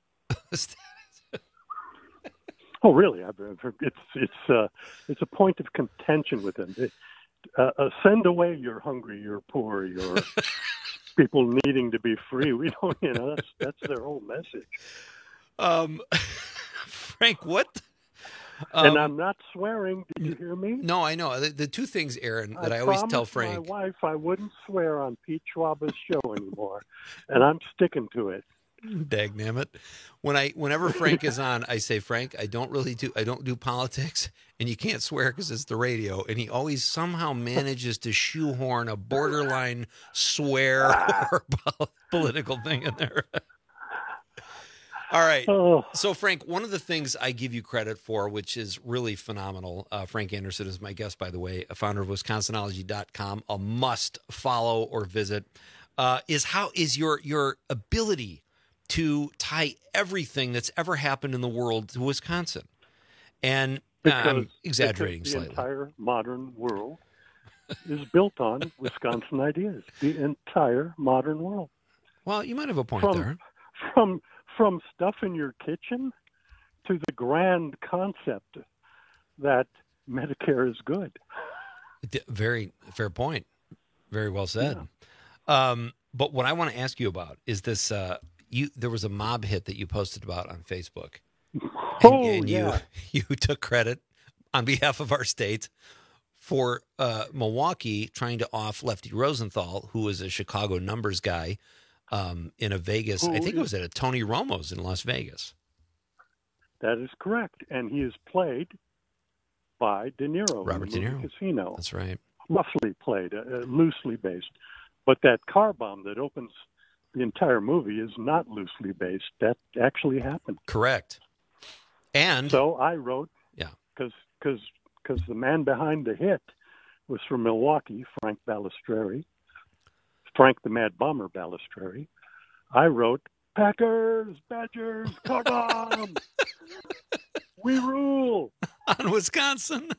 Oh, really? I've, I've heard it's it's uh, it's a point of contention with them. They, uh, uh, send away your hungry, your poor, your people needing to be free. We don't, you know, that's that's their whole message. Um, Frank, what? Um, and I'm not swearing. Did you hear me? No, I know. The, the two things, Aaron, that I, I always tell promised Frank. my wife I wouldn't swear on Pete Schwaba's show anymore, and I'm sticking to it. Dagnammit. When I, whenever Frank is on, I say, Frank, I don't really do, I don't do politics, and you can't swear because it's the radio. And he always somehow manages to shoehorn a borderline swear or political thing in there. All right. Oh. So, Frank, one of the things I give you credit for, which is really phenomenal, uh, Frank Anderson is my guest, by the way, a founder of Wisconsinology dot com, a must follow or visit, uh, is how is your your ability to tie everything that's ever happened in the world to Wisconsin. And uh, Because, I'm exaggerating because the slightly. entire modern world is built on Wisconsin ideas. The entire modern world. Well, you might have a point from, there. From from stuff in your kitchen to the grand concept that Medicare is good. D- Very fair point. Very well said. Yeah. Um, but what I want to ask you about is this. Uh, you there was a mob hit that you posted about on Facebook. Oh, and, and yeah. you you took credit on behalf of our state for uh, Milwaukee trying to off Lefty Rosenthal, who was a Chicago numbers guy um, in a Vegas. Who I think is- it was at a Tony Romo's in Las Vegas. That is correct. And he is played by De Niro. Robert in the De movie Niro. Casino. That's right. Roughly played, uh, loosely based. But that car bomb that opens the entire movie is not loosely based. That actually happened. Correct. And so I wrote, yeah, because because because the man behind the hit was from Milwaukee, Frank Balistreri. Frank the Mad Bomber Balistreri, I wrote, Packers, Badgers, come on! We rule! On Wisconsin.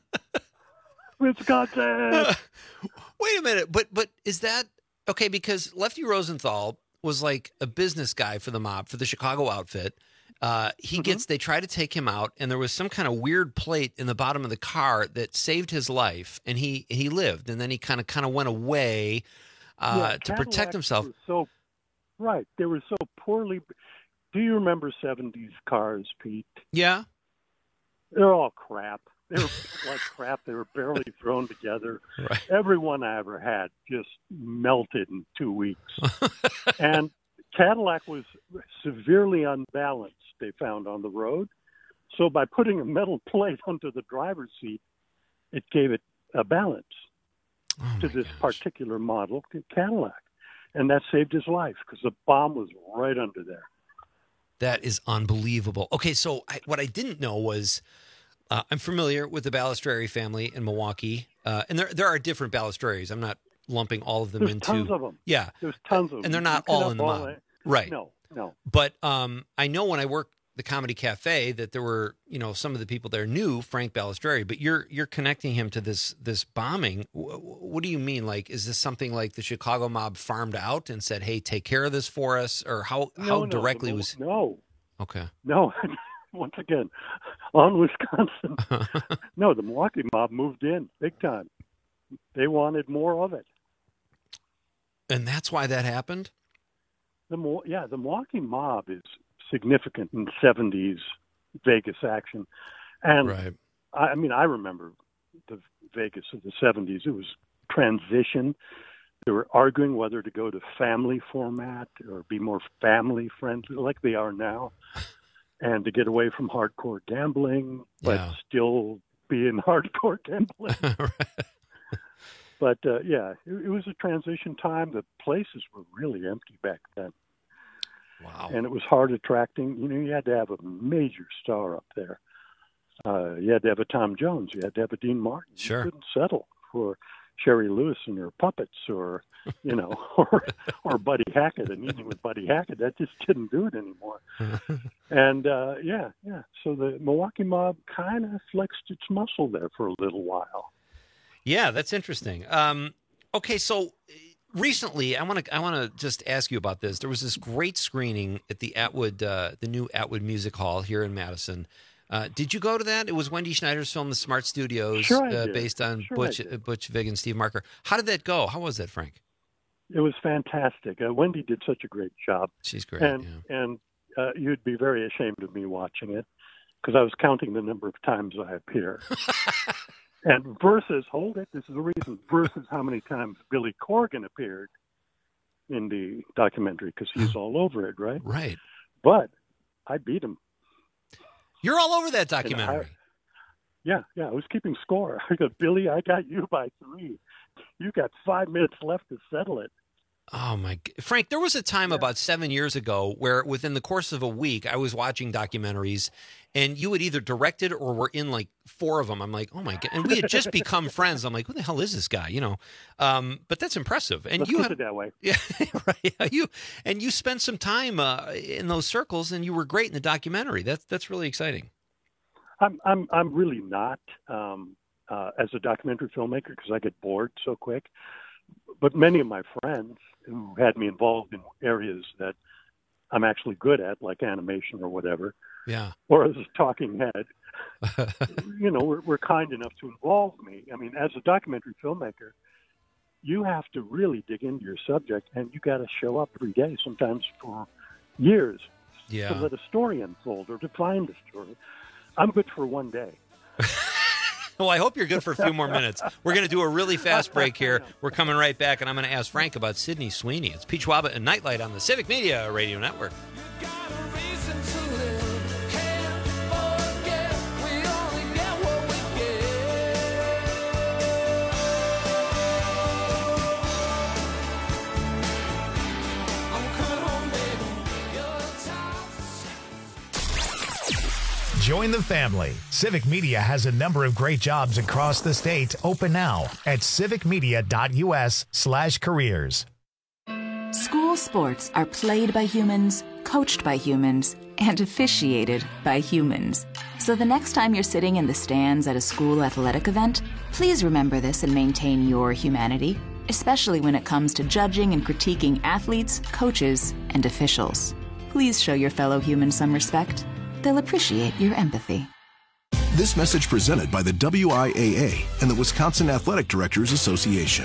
Wisconsin! Uh, wait a minute, but but is that, okay, because Lefty Rosenthal was like a business guy for the mob, for the Chicago outfit. Uh, he mm-hmm. gets, they try to take him out, and there was some kind of weird plate in the bottom of the car that saved his life, and he, he lived, and then he kind of kind of went away uh, yeah, to Cadillacs protect himself. Were so right, they were so poorly. Do you remember seventies cars, Pete? Yeah, they're all crap. They were like crap. They were barely thrown together. Right. Every one I ever had just melted in two weeks, and Cadillac was severely unbalanced, they found on the road. So by putting a metal plate under the driver's seat, it gave it a balance oh to this gosh. particular model Cadillac. And that saved his life because the bomb was right under there. That is unbelievable. Okay, so I, what I didn't know was uh, I'm familiar with the Balistreri family in Milwaukee. Uh, and there there are different Balistreris. I'm not lumping all of them There's into tons of them. Yeah. There's tons of them. And they're not You all cannot in the all mob. it. Right. No, no. But um, I know when I worked the Comedy Cafe that there were, you know, some of the people there knew Frank Balistreri, but you're you're connecting him to this this bombing. What do you mean? Like, is this something like the Chicago mob farmed out and said, "Hey, take care of this for us," or how No, how no, directly the, was? No. Okay. No. Once again, on Wisconsin. No, the Milwaukee mob moved in big time. They wanted more of it. And that's why that happened? The Yeah, the Milwaukee mob is significant in seventies Vegas action. And right. I, I mean, I remember the Vegas of the seventies. It was transition. They were arguing whether to go to family format or be more family friendly like they are now. And to get away from hardcore gambling, but yeah. still be in hardcore gambling. Right. But, uh, yeah, it, it was a transition time. The places were really empty back then. Wow. And it was hard attracting. You know, you had to have a major star up there. Uh, you had to have a Tom Jones. You had to have a Dean Martin. Sure. You couldn't settle for Sherry Lewis and her puppets or, you know, or or Buddy Hackett, an evening with Buddy Hackett. That just didn't do it anymore. And, uh, yeah, yeah. So the Milwaukee mob kind of flexed its muscle there for a little while. Yeah, that's interesting. Um, okay, so recently, I want to I want to just ask you about this. There was this great screening at the Atwood, uh, the new Atwood Music Hall here in Madison. Uh, did you go to that? It was Wendy Schneider's film, The Smart Studios, sure I uh, did. based on sure Butch uh, Butch Vig and Steve Marker. How did that go? How was that, Frank? It was fantastic. Uh, Wendy did such a great job. She's great. And yeah. and uh, you'd be very ashamed of me watching it because I was counting the number of times I appear. And versus, hold it, this is the reason, versus how many times Billy Corgan appeared in the documentary, because he's all over it, right? Right. But I beat him. You're all over that documentary. I, yeah, yeah, I was keeping score. I go, Billy, I got you by three. You got five minutes left to settle it. Oh, my God. Frank, there was a time yeah. about seven years ago where within the course of a week, I was watching documentaries, and you had either directed or were in like four of them. I'm like, oh, my God. And we had just become friends. I'm like, who the hell is this guy? You know, um, but that's impressive. And Let's you keep had, it that way. Yeah, right. Yeah, you, and you spent some time uh, in those circles, and you were great in the documentary. That's, that's really exciting. I'm, I'm, I'm really not um, uh, as a documentary filmmaker because I get bored so quick. But many of my friends who had me involved in areas that I'm actually good at, like animation or whatever, yeah, or as a talking head, you know, were, were kind enough to involve me. I mean, as a documentary filmmaker, you have to really dig into your subject, and you got to show up every day, sometimes for years, yeah. to let a story unfold or to find a story. I'm good for one day. Well, I hope you're good for a few more minutes. We're going to do a really fast break here. We're coming right back, and I'm going to ask Frank about Sydney Sweeney. It's Pete Schwaba and Nightlight on the Civic Media Radio Network. Join the family. Civic Media has a number of great jobs across the state open now at civicmedia.us slash careers. School sports are played by humans, coached by humans, and officiated by humans. So the next time you're sitting in the stands at a school athletic event, please remember this and maintain your humanity, especially when it comes to judging and critiquing athletes, coaches, and officials. Please show your fellow humans some respect. They'll appreciate your empathy. This message presented by the W I A A and the Wisconsin Athletic Directors Association.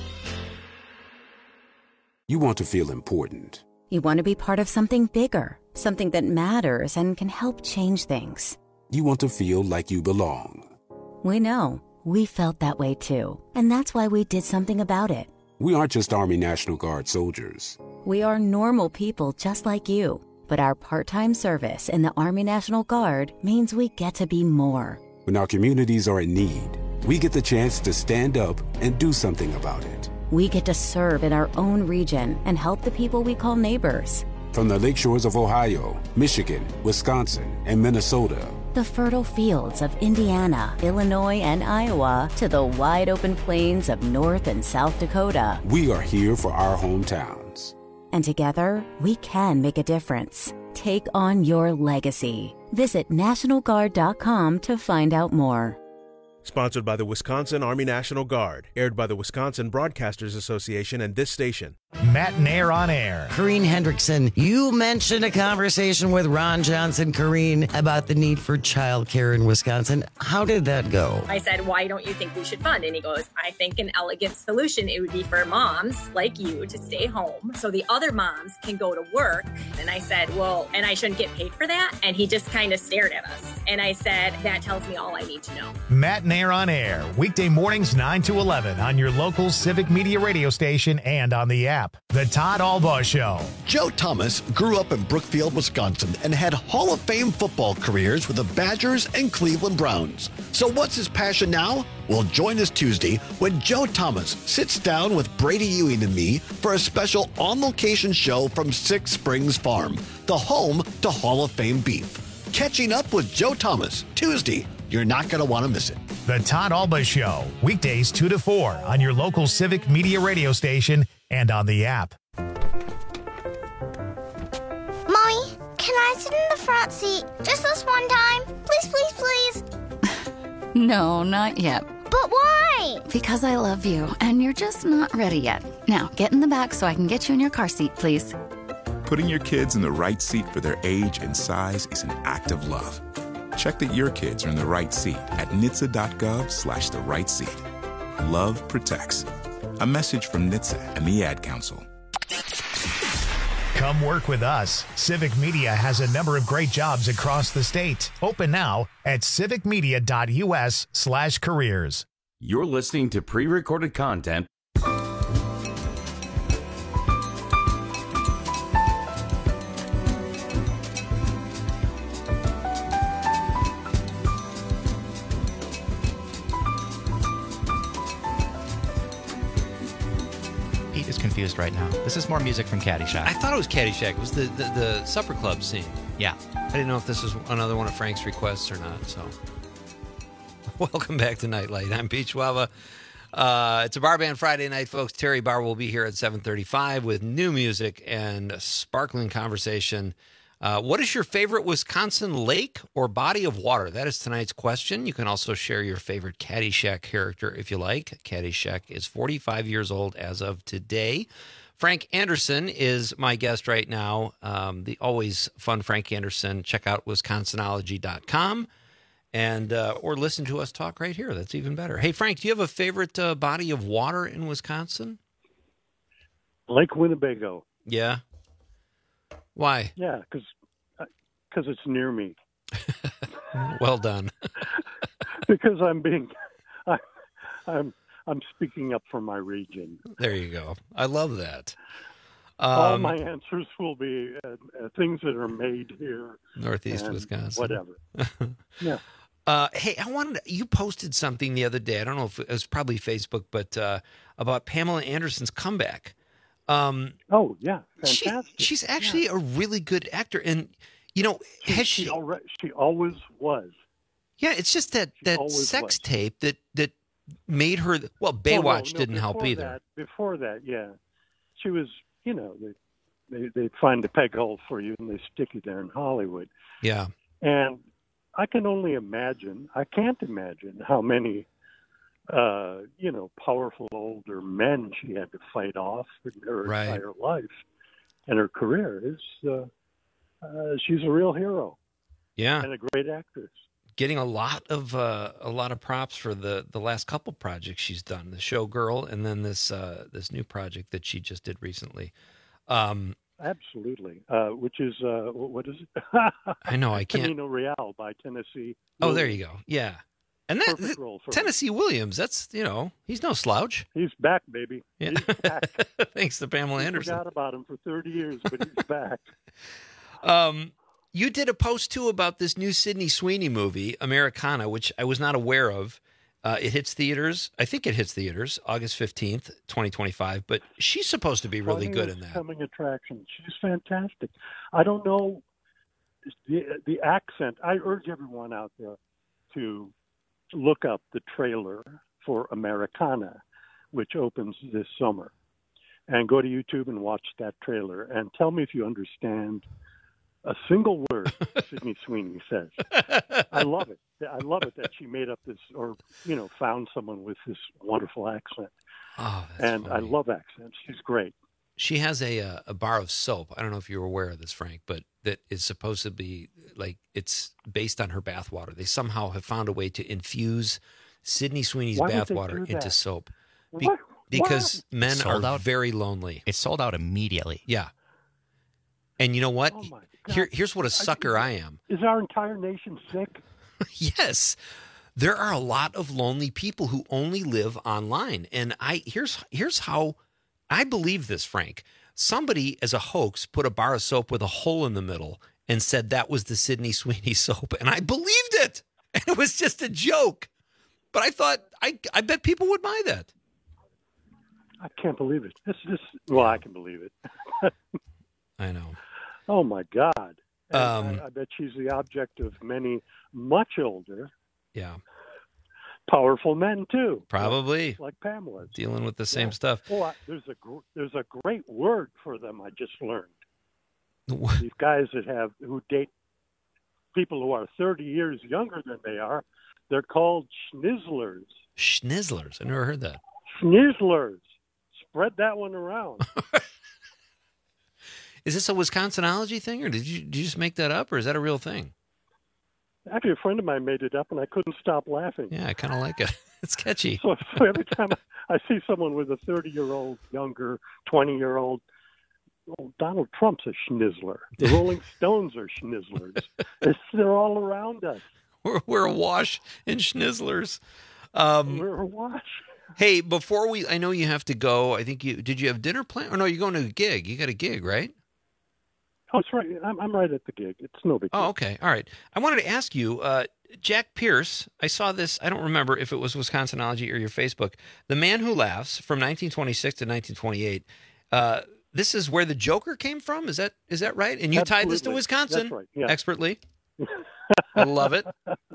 You want to feel important. You want to be part of something bigger, something that matters and can help change things. You want to feel like you belong. We know. We felt that way too. And that's why we did something about it. We aren't just Army National Guard soldiers. We are normal people just like you. But our part-time service in the Army National Guard means we get to be more. When our communities are in need, we get the chance to stand up and do something about it. We get to serve in our own region and help the people we call neighbors. From the lakeshores of Ohio, Michigan, Wisconsin, and Minnesota. The fertile fields of Indiana, Illinois, and Iowa to the wide open plains of North and South Dakota. We are here for our hometowns. And together, we can make a difference. Take on your legacy. Visit National Guard dot com to find out more. Sponsored by the Wisconsin Army National Guard. Aired by the Wisconsin Broadcasters Association and this station. Matt and Air on Air. Corrine Hendrickson, you mentioned a conversation with Ron Johnson, Corrine, about the need for childcare in Wisconsin. How did that go? I said, why don't you think we should fund? And he goes, I think an elegant solution, it would be for moms like you to stay home so the other moms can go to work. And I said, well, and I shouldn't get paid for that? And he just kind of stared at us. And I said, that tells me all I need to know. Matt and Air on Air, weekday mornings nine to eleven on your local Civic Media radio station and on the app. The Todd Albaugh Show. Joe Thomas grew up in Brookfield, Wisconsin, and had Hall of Fame football careers with the Badgers and Cleveland Browns. So what's his passion now? Well, join us Tuesday when Joe Thomas sits down with Brady Ewing and me for a special on-location show from Six Springs Farm, the home to Hall of Fame beef. Catching up with Joe Thomas, Tuesday. You're not going to want to miss it. The Todd Albaugh Show, weekdays two to four on your local Civic Media radio station and on the app. Mommy, can I sit in the front seat just this one time? Please, please, please. No, not yet. But why? Because I love you, and you're just not ready yet. Now, get in the back so I can get you in your car seat, please. Putting your kids in the right seat for their age and size is an act of love. Check that your kids are in the right seat at N H T S A dot gov slash the right seat. Love protects. A message from N H T S A and the Ad Council. Come work with us. Civic Media has a number of great jobs across the state. Open now at civic media dot U S slash careers. You're listening to pre-recorded content. Is confused right now. This is more music from Caddyshack. I thought it was Caddyshack. It was the, the, the supper club scene. Yeah. I didn't know if this was another one of Frank's requests or not. So, welcome back to Nightlight. I'm Pete Schwaba. Uh, it's a bar band Friday night, folks. Terry Barr will be here at seven thirty-five with new music and sparkling conversation. Uh, what is your favorite Wisconsin lake or body of water? That is tonight's question. You can also share your favorite Caddyshack character if you like. Caddyshack is forty-five years old as of today. Frank Anderson is my guest right now. Um, the always fun Frank Anderson. Check out wisconsinology dot com and uh, or listen to us talk right here. That's even better. Hey, Frank, do you have a favorite uh, body of water in Wisconsin? Lake Winnebago. Yeah. Why? Yeah, because because it's near me. Well done. Because I'm being, I, I'm I'm speaking up for my region. There you go. I love that. Um, All my answers will be uh, uh, things that are made here, Northeast Wisconsin. Whatever. Yeah. Uh, hey, I wanted to, you posted something the other day. I don't know if it was probably Facebook, but uh, about Pamela Anderson's comeback. Um, oh yeah, fantastic. She, she's actually yeah. a really good actor, and you know, she, has she? She, already, she always was. Yeah, it's just that that sex was. tape that that made her. Well, Baywatch oh, no, no, didn't help either. That, before that, yeah, she was you know, they they they find a peg hole for you and they stick you there in Hollywood. Yeah. And I can only imagine, I can't imagine how many, uh, you know, powerful older men she had to fight off in her Right. entire life and her career. Is uh, uh, she's a real hero. Yeah. And a great actress. Getting a lot of uh, a lot of props for the, the last couple projects she's done, the Showgirl, and then this uh, this new project that she just did recently. Um, Absolutely, uh, which is uh, what is it? I know I can't. Camino Real by Tennessee. Oh, there you go. Yeah, and that Perfect role for Tennessee Williams. That's you know he's no slouch. He's back, baby. Yeah. He's back. Thanks to Pamela We Anderson. Forgot about him for thirty years, but he's back. Um, you did a post too about this new Sydney Sweeney movie, Americana, which I was not aware of. Uh, it hits theaters. I think it hits theaters August fifteenth, twenty twenty-five. But she's supposed to be really good in that. Coming attraction. She's fantastic. I don't know the the accent. I urge everyone out there to look up the trailer for Americana, which opens this summer, and go to YouTube and watch that trailer and tell me if you understand a single word Sydney Sweeney says. I love it. I love it that she made up this, or you know, found someone with this wonderful accent. Oh, that's and funny. I love accents. She's great. She has a uh, a bar of soap. I don't know if you're aware of this, Frank, but that is supposed to be like it's based on her bathwater. They somehow have found a way to infuse Sydney Sweeney's Why would they bathwater do into that? soap. Be- What? because What? men Sold are out? very lonely. It sold out immediately. Yeah. And you know what? Oh my God. Here, here's what a sucker I am. Is our entire nation sick? Yes. There are a lot of lonely people who only live online. And I here's here's how I believe this, Frank. Somebody as a hoax put a bar of soap with a hole in the middle and said that was the Sydney Sweeney soap. And I believed it. And it was just a joke. But I thought I I bet people would buy that. I can't believe it. This is well, I can believe it. I know. Oh my God. And Um, I, I bet she's the object of many much older, Yeah. powerful men too. Probably. Like Pamela. Dealing with the same stuff. Oh, I, there's a gr- there's a great word for them. I just learned. These guys that have who date people who are thirty years younger than they are, they're called schnizzlers. Schnizzlers. I never heard that. Schnizzlers. Spread that one around. Is this a Wisconsinology thing, or did you, did you just make that up, or is that a real thing? Actually, a friend of mine made it up, and I couldn't stop laughing. Yeah, I kind of like it. It's catchy. So, so every time I see someone with a thirty-year-old, younger, twenty-year-old, oh, Donald Trump's a schnizzler. The Rolling Stones are schnizzlers. It's, they're all around us. We're, we're awash in schnizzlers. Um, we're awash. Hey, before we, I know you have to go. I think you, did you have dinner planned? Or no, you're going to a gig. You got a gig, right? Oh, that's right. I'm, I'm right at the gig. It's no big deal. Oh, okay. All right. I wanted to ask you, uh, Jack Pierce, I saw this, I don't remember if it was Wisconsinology or your Facebook, The Man Who Laughs from nineteen twenty-six to nineteen twenty-eight. Uh, this is where the Joker came from? Is that is that right? And you Absolutely. tied this to Wisconsin That's right. Yeah. expertly. I love it.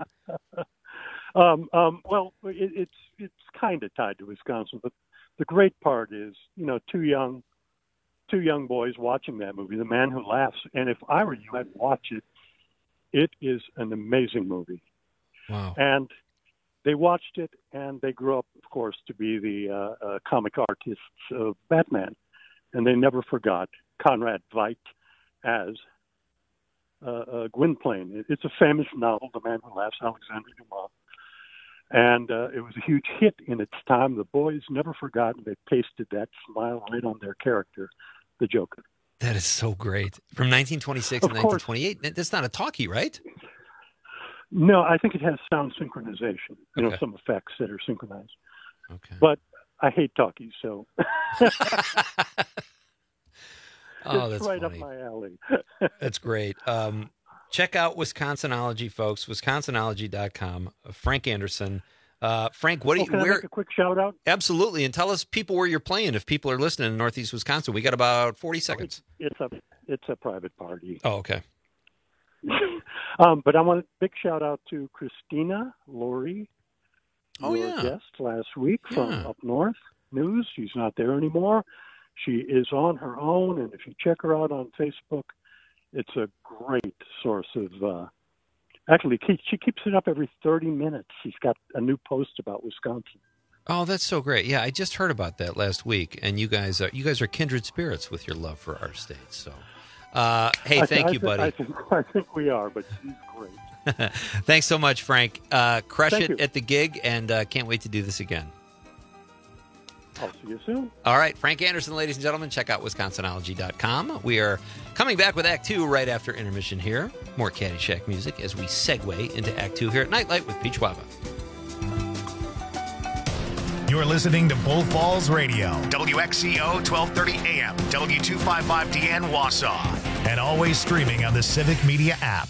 Um, um, well, it, it's it's kind of tied to Wisconsin, but the great part is, you know, two young two young boys watching that movie, The Man Who Laughs. And if I were you, I'd watch it. It is an amazing movie. Wow. And they watched it, and they grew up, of course, to be the uh, uh, comic artists of Batman. And they never forgot Conrad Veidt as uh, uh, Gwynplaine. It's a famous novel, The Man Who Laughs, Alexander Dumas. And uh, it was a huge hit in its time. The boys never forgot, and they pasted that smile right on their character, the Joker. That is so great. From nineteen twenty-six Of to course. nineteen twenty-eight. That's not a talkie, right? No, I think it has sound synchronization, you know, Okay. some effects that are synchronized. Okay. But I hate talkies, so Oh, it's that's right funny. up my alley. That's great. Um, check out Wisconsinology, folks. Wisconsinology dot com. Uh, Frank Anderson. Uh, Frank, what do Oh, you? can I Where? make a quick shout out? Absolutely, and tell us people where you're playing if people are listening in Northeast Wisconsin. We got about forty seconds. It's a it's a private party. Oh, okay. Um, but I want a big shout out to Christina Laurie, Oh, your yeah. guest last week from Yeah. up north news. She's not there anymore. She is on her own, and if you check her out on Facebook, it's a great source of. Uh, actually, she keeps it up every thirty minutes. She's got a new post about Wisconsin. Oh, that's so great! Yeah, I just heard about that last week, and you guys are you guys are kindred spirits with your love for our state. So, uh, hey, I, thank I you, th- buddy. I think, I think we are, but she's great. Thanks so much, Frank. Uh, crush Thank it you. at the gig, and uh, can't wait to do this again. I'll see you soon. All right, Frank Anderson, ladies and gentlemen, check out Wisconsinology dot com. We are coming back with Act Two right after intermission here. More Caddyshack music as we segue into Act Two here at Nightlight with Peach Wava. You're listening to Bull Falls Radio, W X C O twelve thirty A M, W two fifty-five D N Wausau, and always streaming on the Civic Media app.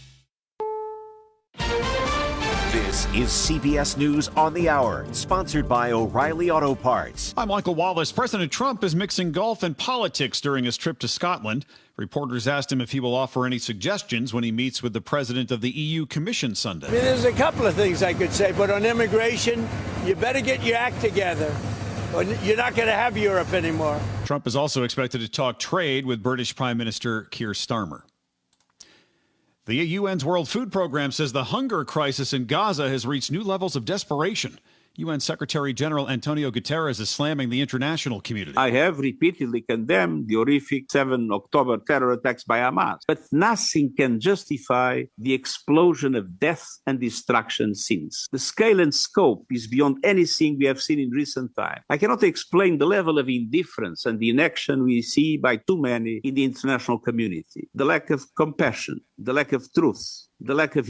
This is C B S News on the Hour, sponsored by O'Reilly Auto Parts. I'm Michael Wallace. President Trump is mixing golf and politics during his trip to Scotland. Reporters asked him if he will offer any suggestions when he meets with the president of the E U Commission Sunday. I mean, there's a couple of things I could say, but on immigration, you better get your act together, or you're not going to have Europe anymore. Trump is also expected to talk trade with British Prime Minister Keir Starmer. The U N's World Food Program says the hunger crisis in Gaza has reached new levels of desperation. U N Secretary General Antonio Guterres is slamming the international community. I have repeatedly condemned the horrific seven October terror attacks by Hamas, but nothing can justify the explosion of death and destruction since. The scale and scope is beyond anything we have seen in recent time. I cannot explain the level of indifference and the inaction we see by too many in the international community. The lack of compassion, the lack of truth, the lack of